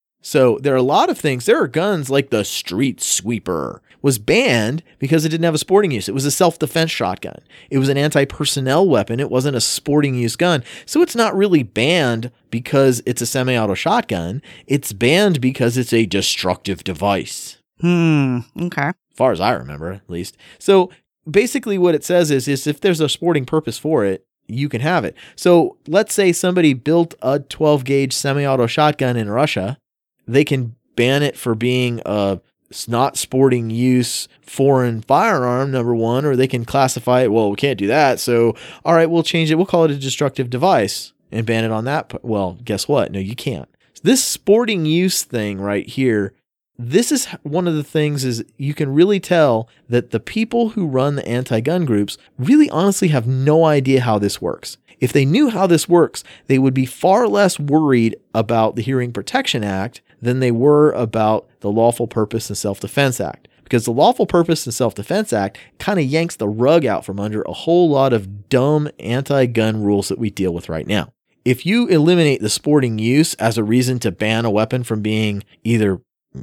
So there are a lot of things. There are guns like the Street Sweeper was banned because it didn't have a sporting use. It was a self-defense shotgun. It was an anti-personnel weapon. It wasn't a sporting use gun. So it's not really banned because it's a semi-auto shotgun. It's banned because it's a destructive device. Hmm, okay. As far as I remember, at least. So basically what it says is, is if there's a sporting purpose for it, you can have it. So let's say somebody built a twelve gauge semi-auto shotgun in Russia. They can ban it for being a not sporting use foreign firearm, number one, or they can classify it, well, we can't do that. So, all right, we'll change it. We'll call it a destructive device and ban it on that. Well, guess what? No, you can't. This sporting use thing right here, this is one of the things is you can really tell that the people who run the anti-gun groups really honestly have no idea how this works. If they knew how this works, they would be far less worried about the Hearing Protection Act than they were about the Lawful Purpose and Self-Defense Act. Because the Lawful Purpose and Self-Defense Act kind of yanks the rug out from under a whole lot of dumb anti-gun rules that we deal with right now. If you eliminate the sporting use as a reason to ban a weapon from being either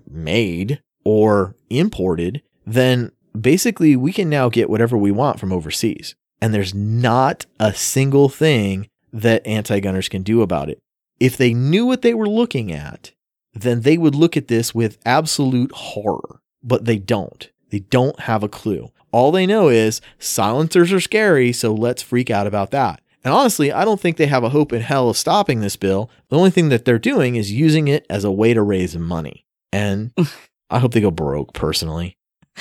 made or imported, then basically we can now get whatever we want from overseas. And there's not a single thing that anti-gunners can do about it. If they knew what they were looking at, then they would look at this with absolute horror. But they don't. They don't have a clue. All they know is silencers are scary, so let's freak out about that. And honestly, I don't think they have a hope in hell of stopping this bill. The only thing that they're doing is using it as a way to raise money. And I hope they go broke, personally.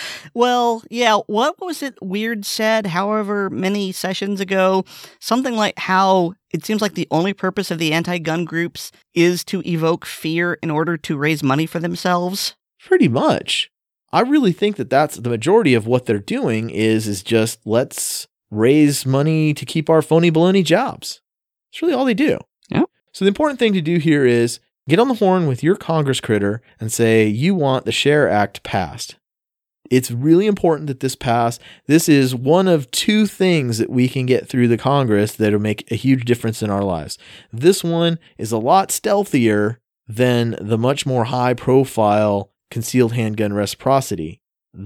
Well, yeah, what was it Weird said however many sessions ago? Something like how it seems like the only purpose of the anti-gun groups is to evoke fear in order to raise money for themselves? Pretty much. I really think that that's the majority of what they're doing is, is just let's raise money to keep our phony baloney jobs. It's really all they do. Yeah. So the important thing to do here is get on the horn with your Congress critter and say you want the SHARE Act passed. It's really important that this pass. This is one of two things that we can get through the Congress that will make a huge difference in our lives. This one is a lot stealthier than the much more high profile concealed handgun reciprocity.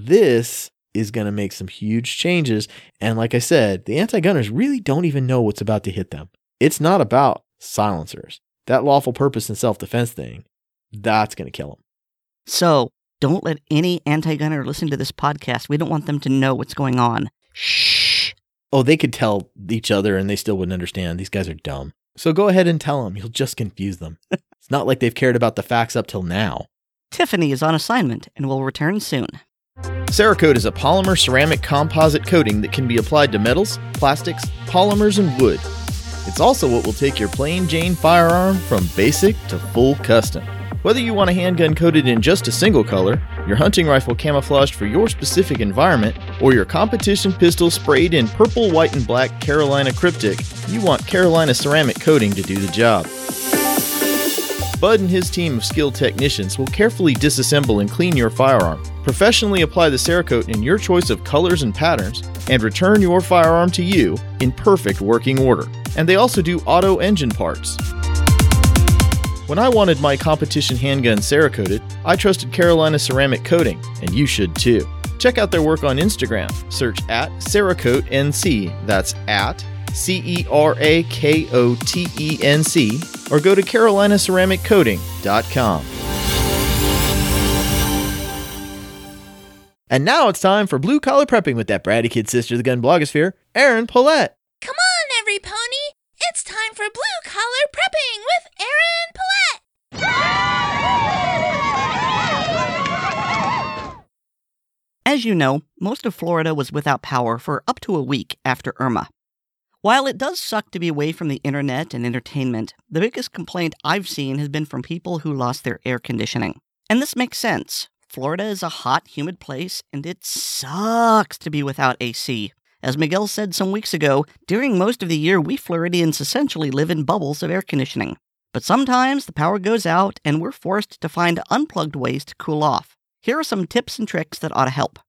This is going to make some huge changes. And like I said, the anti-gunners really don't even know what's about to hit them. It's not about silencers. That lawful purpose and self-defense thing, that's going to kill them. So, Don't let any anti-gunner listen to this podcast. We don't want them to know what's going on. Shh. Oh, they could tell each other and they still wouldn't understand. These guys are dumb. So go ahead and tell them. You'll just confuse them. It's not like they've cared about the facts up till now. Tiffany is on assignment and will return soon. Cerakote is a polymer ceramic composite coating that can be applied to metals, plastics, polymers, and wood. It's also what will take your plain Jane firearm from basic to full custom. Whether you want a handgun coated in just a single color, your hunting rifle camouflaged for your specific environment, or your competition pistol sprayed in purple, white, and black Carolina Cryptic, you want Carolina ceramic coating to do the job. Bud and his team of skilled technicians will carefully disassemble and clean your firearm, professionally apply the Cerakote in your choice of colors and patterns, and return your firearm to you in perfect working order. And they also do auto engine parts. When I wanted my competition handgun Cerakoted, I trusted Carolina Ceramic Coating, and you should too. Check out their work on Instagram. Search at Cerakote N C, that's at C E R A K O T E N C, or go to carolina ceramic coating dot com. And now it's time for Blue Collar Prepping with that bratty kid sister of the gun blogosphere, Erin Paulette. Come on, every pony! It's time for Blue Collar Prepping with Erin Paulette! As you know, most of Florida was without power for up to a week after Irma. While it does suck to be away from the internet and entertainment, the biggest complaint I've seen has been from people who lost their air conditioning. And this makes sense. Florida is a hot, humid place, and it sucks to be without A C. As Miguel said some weeks ago, during most of the year, we Floridians essentially live in bubbles of air conditioning. But sometimes the power goes out, and we're forced to find unplugged ways to cool off. Here are some tips and tricks that ought to help.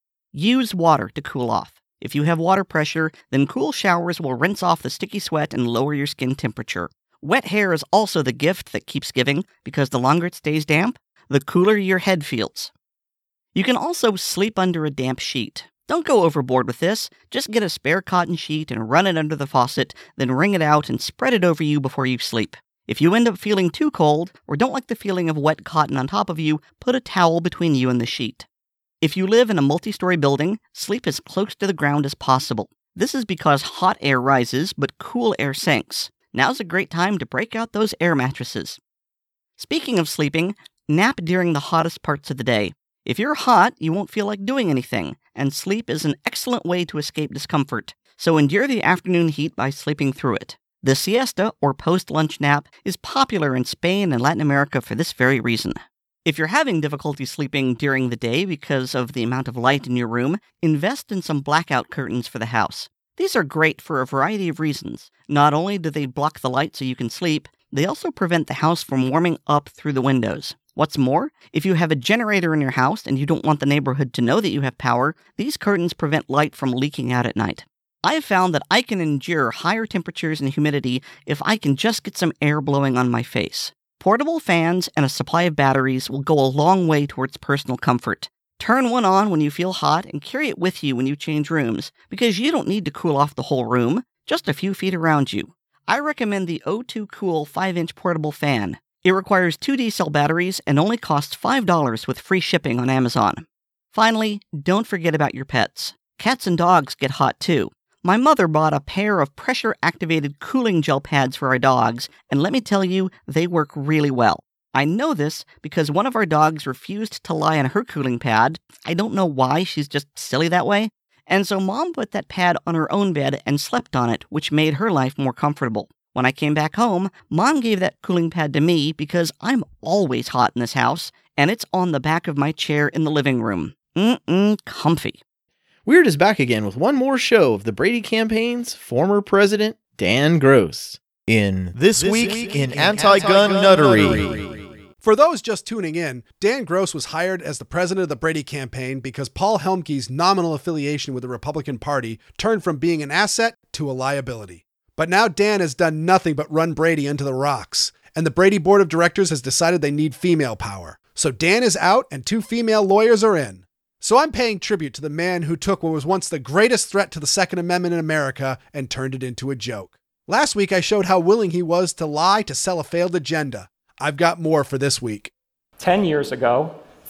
Use water to cool off. If you have water pressure, then cool showers will rinse off the sticky sweat and lower your skin temperature. Wet hair is also the gift that keeps giving, because the longer it stays damp, the cooler your head feels. You can also sleep under a damp sheet. Don't go overboard with this. Just get a spare cotton sheet and run it under the faucet, then wring it out and spread it over you before you sleep. If you end up feeling too cold, or don't like the feeling of wet cotton on top of you, put a towel between you and the sheet. If you live in a multi-story building, sleep as close to the ground as possible. This is because hot air rises, but cool air sinks. Now's a great time to break out those air mattresses. Speaking of sleeping, nap during the hottest parts of the day. If you're hot, you won't feel like doing anything, and sleep is an excellent way to escape discomfort. So endure the afternoon heat by sleeping through it. The siesta, or post-lunch nap, is popular in Spain and Latin America for this very reason. If you're having difficulty sleeping during the day because of the amount of light in your room, invest in some blackout curtains for the house. These are great for a variety of reasons. Not only do they block the light so you can sleep, they also prevent the house from warming up through the windows. What's more, if you have a generator in your house and you don't want the neighborhood to know that you have power, these curtains prevent light from leaking out at night. I have found that I can endure higher temperatures and humidity if I can just get some air blowing on my face. Portable fans and a supply of batteries will go a long way towards personal comfort. Turn one on when you feel hot and carry it with you when you change rooms, because you don't need to cool off the whole room, just a few feet around you. I recommend the O two Cool five inch portable fan. It requires two D-cell batteries and only costs five dollars with free shipping on Amazon. Finally, don't forget about your pets. Cats and dogs get hot too. My mother bought a pair of pressure-activated cooling gel pads for our dogs, and let me tell you, they work really well. I know this because one of our dogs refused to lie on her cooling pad. I don't know why, she's just silly that way. And so Mom put that pad on her own bed and slept on it, which made her life more comfortable. When I came back home, Mom gave that cooling pad to me because I'm always hot in this house, and it's on the back of my chair in the living room. Mm-mm, comfy. Weird is back again with one more show of the Brady campaign's former president, Dan Gross, in This, this Week, week in, in Anti-Gun, Anti-Gun Nuttery. Nuttery. For those just tuning in, Dan Gross was hired as the president of the Brady campaign because Paul Helmke's nominal affiliation with the Republican Party turned from being an asset to a liability. But now Dan has done nothing but run Brady into the rocks, and the Brady board of directors has decided they need female power. So Dan is out and two female lawyers are in. So I'm paying tribute to the man who took what was once the greatest threat to the Second Amendment in America and turned it into a joke. Last week I showed how willing he was to lie to sell a failed agenda. I've got more for this week. Ten years ago,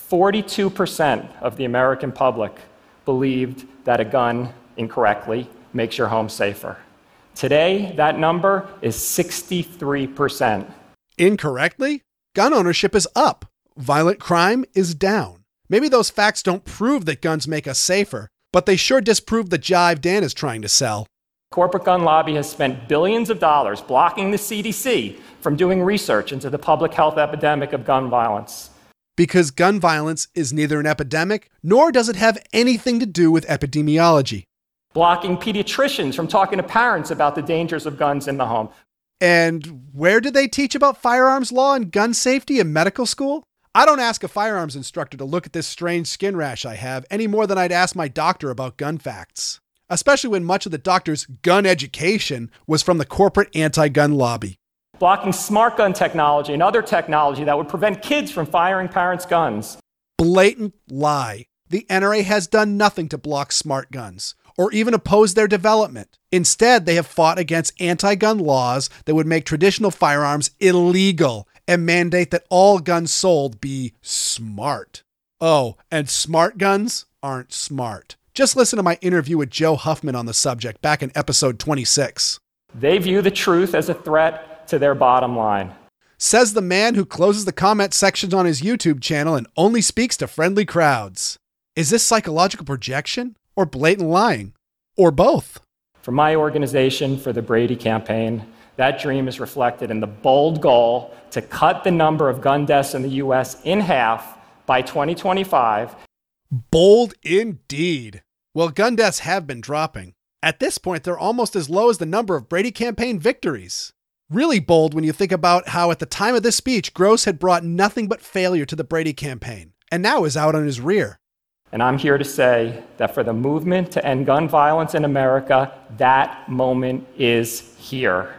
forty-two percent of the American public believed that a gun incorrectly makes your home safer. Today, that number is sixty-three percent. Incorrectly? Gun ownership is up. Violent crime is down. Maybe those facts don't prove that guns make us safer, but they sure disprove the jive Dan is trying to sell. Corporate gun lobby has spent billions of dollars blocking the C D C from doing research into the public health epidemic of gun violence. Because gun violence is neither an epidemic, nor does it have anything to do with epidemiology. Blocking pediatricians from talking to parents about the dangers of guns in the home. And where did they teach about firearms law and gun safety in medical school? I don't ask a firearms instructor to look at this strange skin rash I have any more than I'd ask my doctor about gun facts. Especially when much of the doctor's gun education was from the corporate anti-gun lobby. Blocking smart gun technology and other technology that would prevent kids from firing parents' guns. Blatant lie. The N R A has done nothing to block smart guns, or even oppose their development. Instead, they have fought against anti-gun laws that would make traditional firearms illegal and mandate that all guns sold be smart. Oh, and smart guns aren't smart. Just listen to my interview with Joe Huffman on the subject back in episode twenty-six. They view the truth as a threat to their bottom line. Says the man who closes the comment sections on his YouTube channel and only speaks to friendly crowds. Is this psychological projection or blatant lying? Or both? For my organization, for the Brady campaign, that dream is reflected in the bold goal to cut the number of gun deaths in the U S in half by twenty twenty-five. Bold indeed. Well, gun deaths have been dropping. At this point, they're almost as low as the number of Brady campaign victories. Really bold when you think about how at the time of this speech, Gross had brought nothing but failure to the Brady campaign, and now is out on his rear. And I'm here to say that for the movement to end gun violence in America, that moment is here.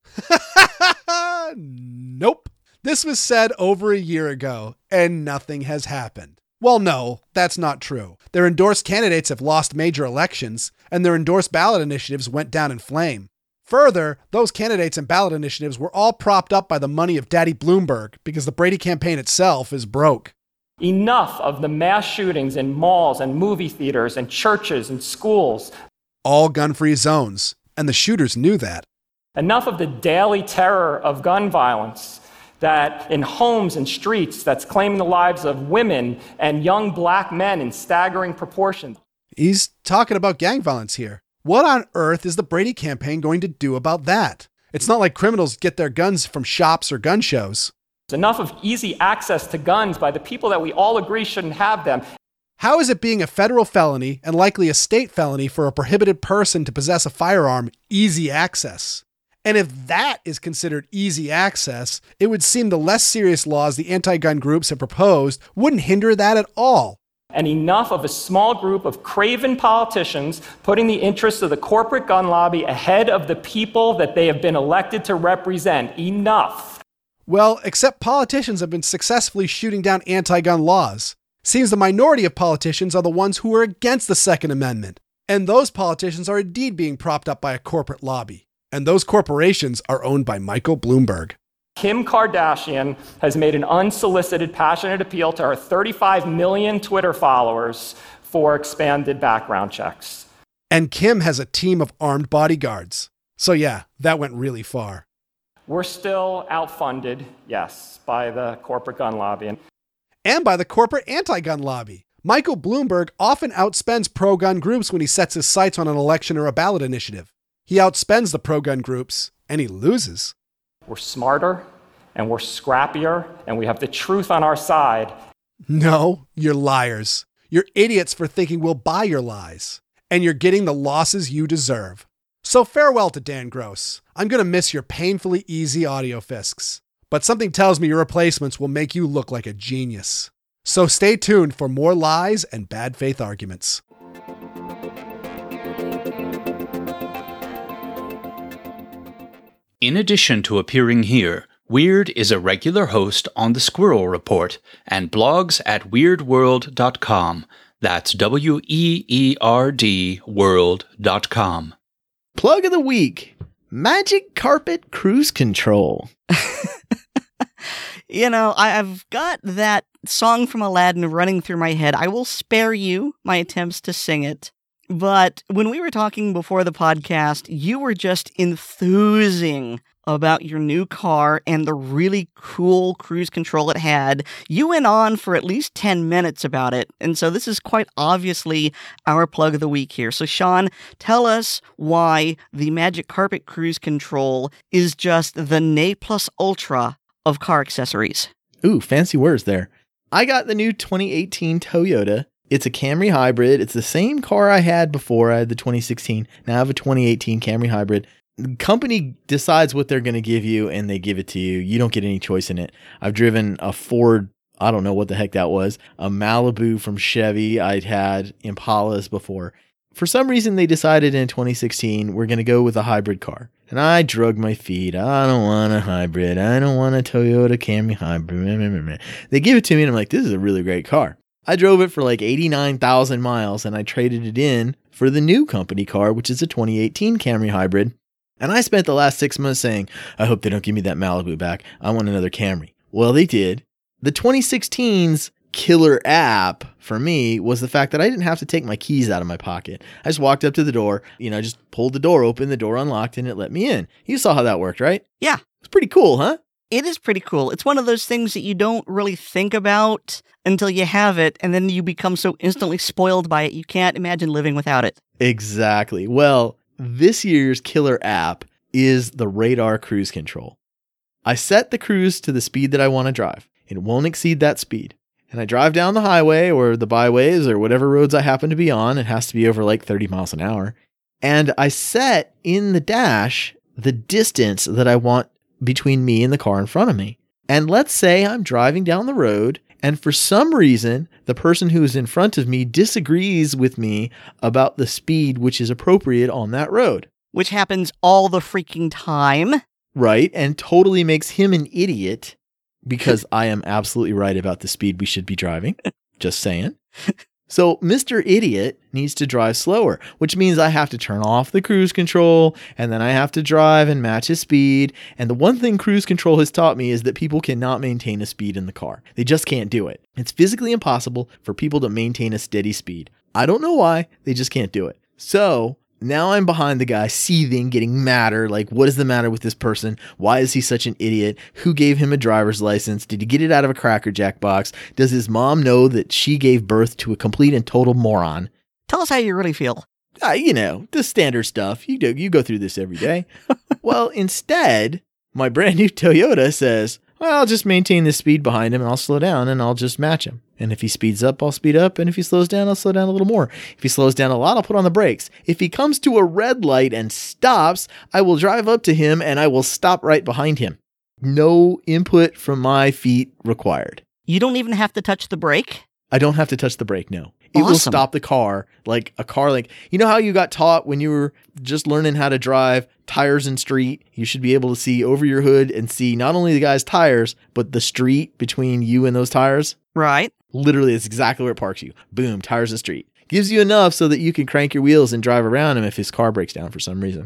Nope. This was said over a year ago, and nothing has happened. Well, no, that's not true. Their endorsed candidates have lost major elections, and their endorsed ballot initiatives went down in flame. Further, those candidates and ballot initiatives were all propped up by the money of Daddy Bloomberg because the Brady campaign itself is broke. Enough of the mass shootings in malls and movie theaters and churches and schools. All gun-free zones, and the shooters knew that. Enough of the daily terror of gun violence that in homes and streets that's claiming the lives of women and young black men in staggering proportions. He's talking about gang violence here. What on earth is the Brady campaign going to do about that? It's not like criminals get their guns from shops or gun shows. It's enough of easy access to guns by the people that we all agree shouldn't have them. How is it being a federal felony and likely a state felony for a prohibited person to possess a firearm easy access? And if that is considered easy access, it would seem the less serious laws the anti-gun groups have proposed wouldn't hinder that at all. And enough of a small group of craven politicians putting the interests of the corporate gun lobby ahead of the people that they have been elected to represent. Enough. Well, except politicians have been successfully shooting down anti-gun laws. Seems the minority of politicians are the ones who are against the Second Amendment. And those politicians are indeed being propped up by a corporate lobby. And those corporations are owned by Michael Bloomberg. Kim Kardashian has made an unsolicited, passionate appeal to her thirty-five million Twitter followers for expanded background checks. And Kim has a team of armed bodyguards. So yeah, that went really far. We're still outfunded, yes, by the corporate gun lobby. And by the corporate anti-gun lobby. Michael Bloomberg often outspends pro-gun groups when he sets his sights on an election or a ballot initiative. He outspends the pro-gun groups, and he loses. We're smarter, and we're scrappier, and we have the truth on our side. No, you're liars. You're idiots for thinking we'll buy your lies. And you're getting the losses you deserve. So farewell to Dan Gross. I'm going to miss your painfully easy audio fisks. But something tells me your replacements will make you look like a genius. So stay tuned for more lies and bad faith arguments. In addition to appearing here, Weird is a regular host on The Squirrel Report and blogs at weird world dot com. That's W E E R D world dot com. Plug of the week, Magic Carpet Cruise Control. You know, I, I've got that song from Aladdin running through my head. I will spare you my attempts to sing it. But when we were talking before the podcast, you were just enthusing about your new car and the really cool cruise control it had. You went on for at least ten minutes about it. And so this is quite obviously our plug of the week here. So Sean, tell us why the Magic Carpet Cruise Control is just the Ne Plus Ultra of car accessories. Ooh, fancy words there. I got the new twenty eighteen Toyota. It's a Camry hybrid. It's the same car I had before. I had the twenty sixteen. Now I have a twenty eighteen Camry hybrid. The company decides what they're going to give you and they give it to you. You don't get any choice in it. I've driven a Ford, I don't know what the heck that was, a Malibu from Chevy. I'd had Impalas before. For some reason, they decided in twenty sixteen, we're going to go with a hybrid car. And I drug my feet. I don't want a hybrid. I don't want a Toyota Camry hybrid. They give it to me and I'm like, this is a really great car. I drove it for like eighty-nine thousand miles and I traded it in for the new company car, which is a twenty eighteen Camry hybrid. And I spent the last six months saying, I hope they don't give me that Malibu back. I want another Camry. Well, they did. The twenty sixteen's killer app for me was the fact that I didn't have to take my keys out of my pocket. I just walked up to the door, you know, I just pulled the door open, the door unlocked, and it let me in. You saw how that worked, right? Yeah. It's pretty cool, huh? It is pretty cool. It's one of those things that you don't really think about until you have it, and then you become so instantly spoiled by it, you can't imagine living without it. Exactly. Well, this year's killer app is the Radar Cruise Control. I set the cruise to the speed that I want to drive. It won't exceed that speed. And I drive down the highway or the byways or whatever roads I happen to be on. It has to be over like thirty miles an hour. And I set in the dash the distance that I want between me and the car in front of me. And let's say I'm driving down the road and for some reason, the person who is in front of me disagrees with me about the speed which is appropriate on that road. Which happens all the freaking time. Right, and totally makes him an idiot because I am absolutely right about the speed we should be driving. Just saying. So Mister Idiot needs to drive slower, which means I have to turn off the cruise control and then I have to drive and match his speed. And the one thing cruise control has taught me is that people cannot maintain a speed in the car. They just can't do it. It's physically impossible for people to maintain a steady speed. I don't know why. They just can't do it. So now I'm behind the guy, seething, getting madder. Like, what is the matter with this person? Why is he such an idiot? Who gave him a driver's license? Did he get it out of a Cracker Jack box? Does his mom know that she gave birth to a complete and total moron? Tell us how you really feel. Uh, you know, the standard stuff. You do, you go through this every day. Well, instead, my brand new Toyota says, well, I'll just maintain the speed behind him and I'll slow down and I'll just match him. And if he speeds up, I'll speed up. And if he slows down, I'll slow down a little more. If he slows down a lot, I'll put on the brakes. If he comes to a red light and stops, I will drive up to him and I will stop right behind him. No input from my feet required. You don't even have to touch the brake? I don't have to touch the brake, no. It Awesome. will stop the car like a car. Like, you know how you got taught when you were just learning how to drive tires in street? You should be able to see over your hood and see not only the guy's tires, but the street between you and those tires. Right. Literally, it's exactly where it parks you. Boom, tires and street. Gives you enough so that you can crank your wheels and drive around him if his car breaks down for some reason.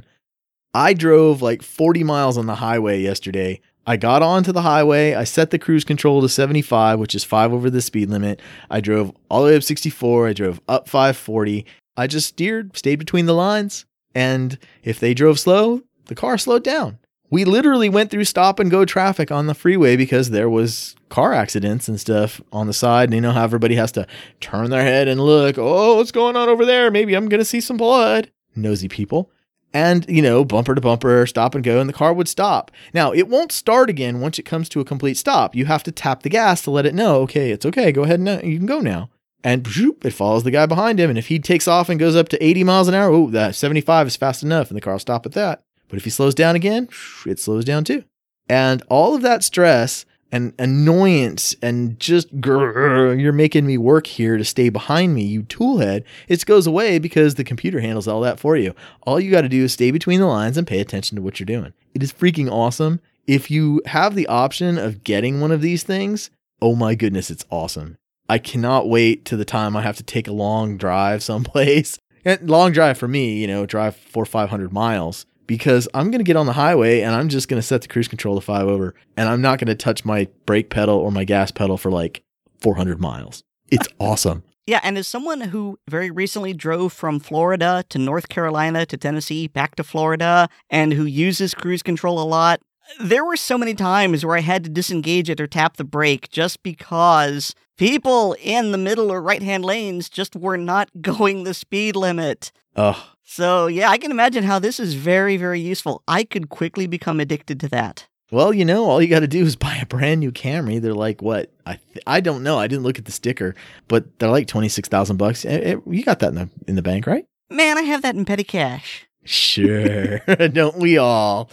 I drove like forty miles on the highway yesterday. I got onto the highway. I set the cruise control to seventy-five, which is five over the speed limit. I drove all the way up sixty-four. I drove up five forty. I just steered, stayed between the lines. And if they drove slow, the car slowed down. We literally went through stop and go traffic on the freeway because there was car accidents and stuff on the side. And you know how everybody has to turn their head and look, oh, what's going on over there? Maybe I'm going to see some blood. Nosy people. And, you know, bumper to bumper, stop and go, and the car would stop. Now, it won't start again once it comes to a complete stop. You have to tap the gas to let it know, okay, it's okay, go ahead and you can go now. And whoop, it follows the guy behind him. And if he takes off and goes up to eighty miles an hour, oh, that seventy-five is fast enough, and the car will stop at that. But if he slows down again, it slows down too. And all of that stress and annoyance and just grrr, you're making me work here to stay behind me, you toolhead, it goes away because the computer handles all that for you. All you got to do is stay between the lines and pay attention to what you're doing. It is freaking awesome. If you have the option of getting one of these things, oh my goodness, it's awesome. I cannot wait to the time I have to take a long drive someplace. And long drive for me, you know, drive four or five hundred miles because I'm going to get on the highway and I'm just going to set the cruise control to five over, and I'm not going to touch my brake pedal or my gas pedal for like four hundred miles. It's awesome. Yeah, and as someone who very recently drove from Florida to North Carolina to Tennessee, back to Florida, and who uses cruise control a lot, there were so many times where I had to disengage it or tap the brake just because people in the middle or right-hand lanes just were not going the speed limit. Ugh. So, yeah, I can imagine how this is very, very useful. I could quickly become addicted to that. Well, you know, all you got to do is buy a brand new Camry. They're like, what? I th- I don't know. I didn't look at the sticker, but they're like twenty-six thousand bucks. You got that in the in the bank, right? Man, I have that in petty cash. Sure. Don't we all?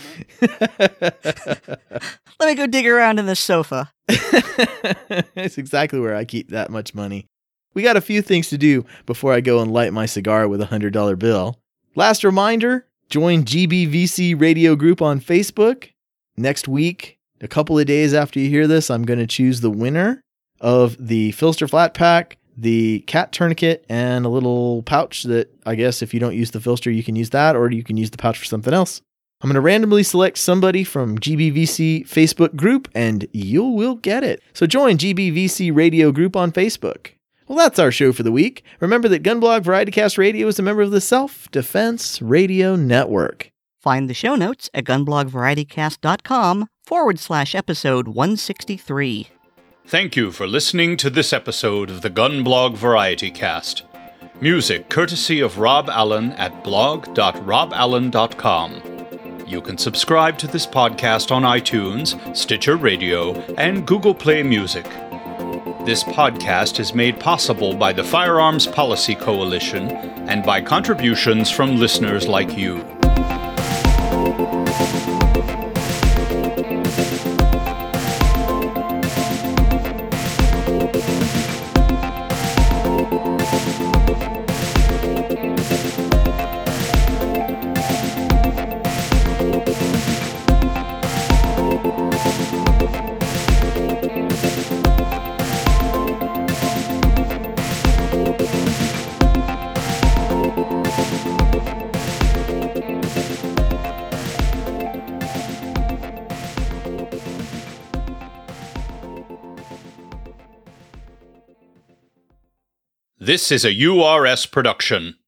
Let me go dig around in the sofa. That's exactly where I keep that much money. We got a few things to do before I go and light my cigar with a one hundred dollar bill. Last reminder, join G B V C Radio Group on Facebook. Next week, a couple of days after you hear this, I'm going to choose the winner of the Filster Flat Pack, the cat tourniquet, and a little pouch that I guess if you don't use the Filster, you can use that, or you can use the pouch for something else. I'm going to randomly select somebody from G B V C Facebook group, and you will get it. So join G B V C Radio Group on Facebook. Well, that's our show for the week. Remember that Gunblog VarietyCast Radio is a member of the Self-Defense Radio Network. Find the show notes at gunblogvarietycast.com forward slash episode 163. Thank you for listening to this episode of the Gunblog Variety Cast. Music courtesy of Rob Allen at blog dot rob allen dot com. You can subscribe to this podcast on iTunes, Stitcher Radio, and Google Play Music. This podcast is made possible by the Firearms Policy Coalition and by contributions from listeners like you. This is a U R S production.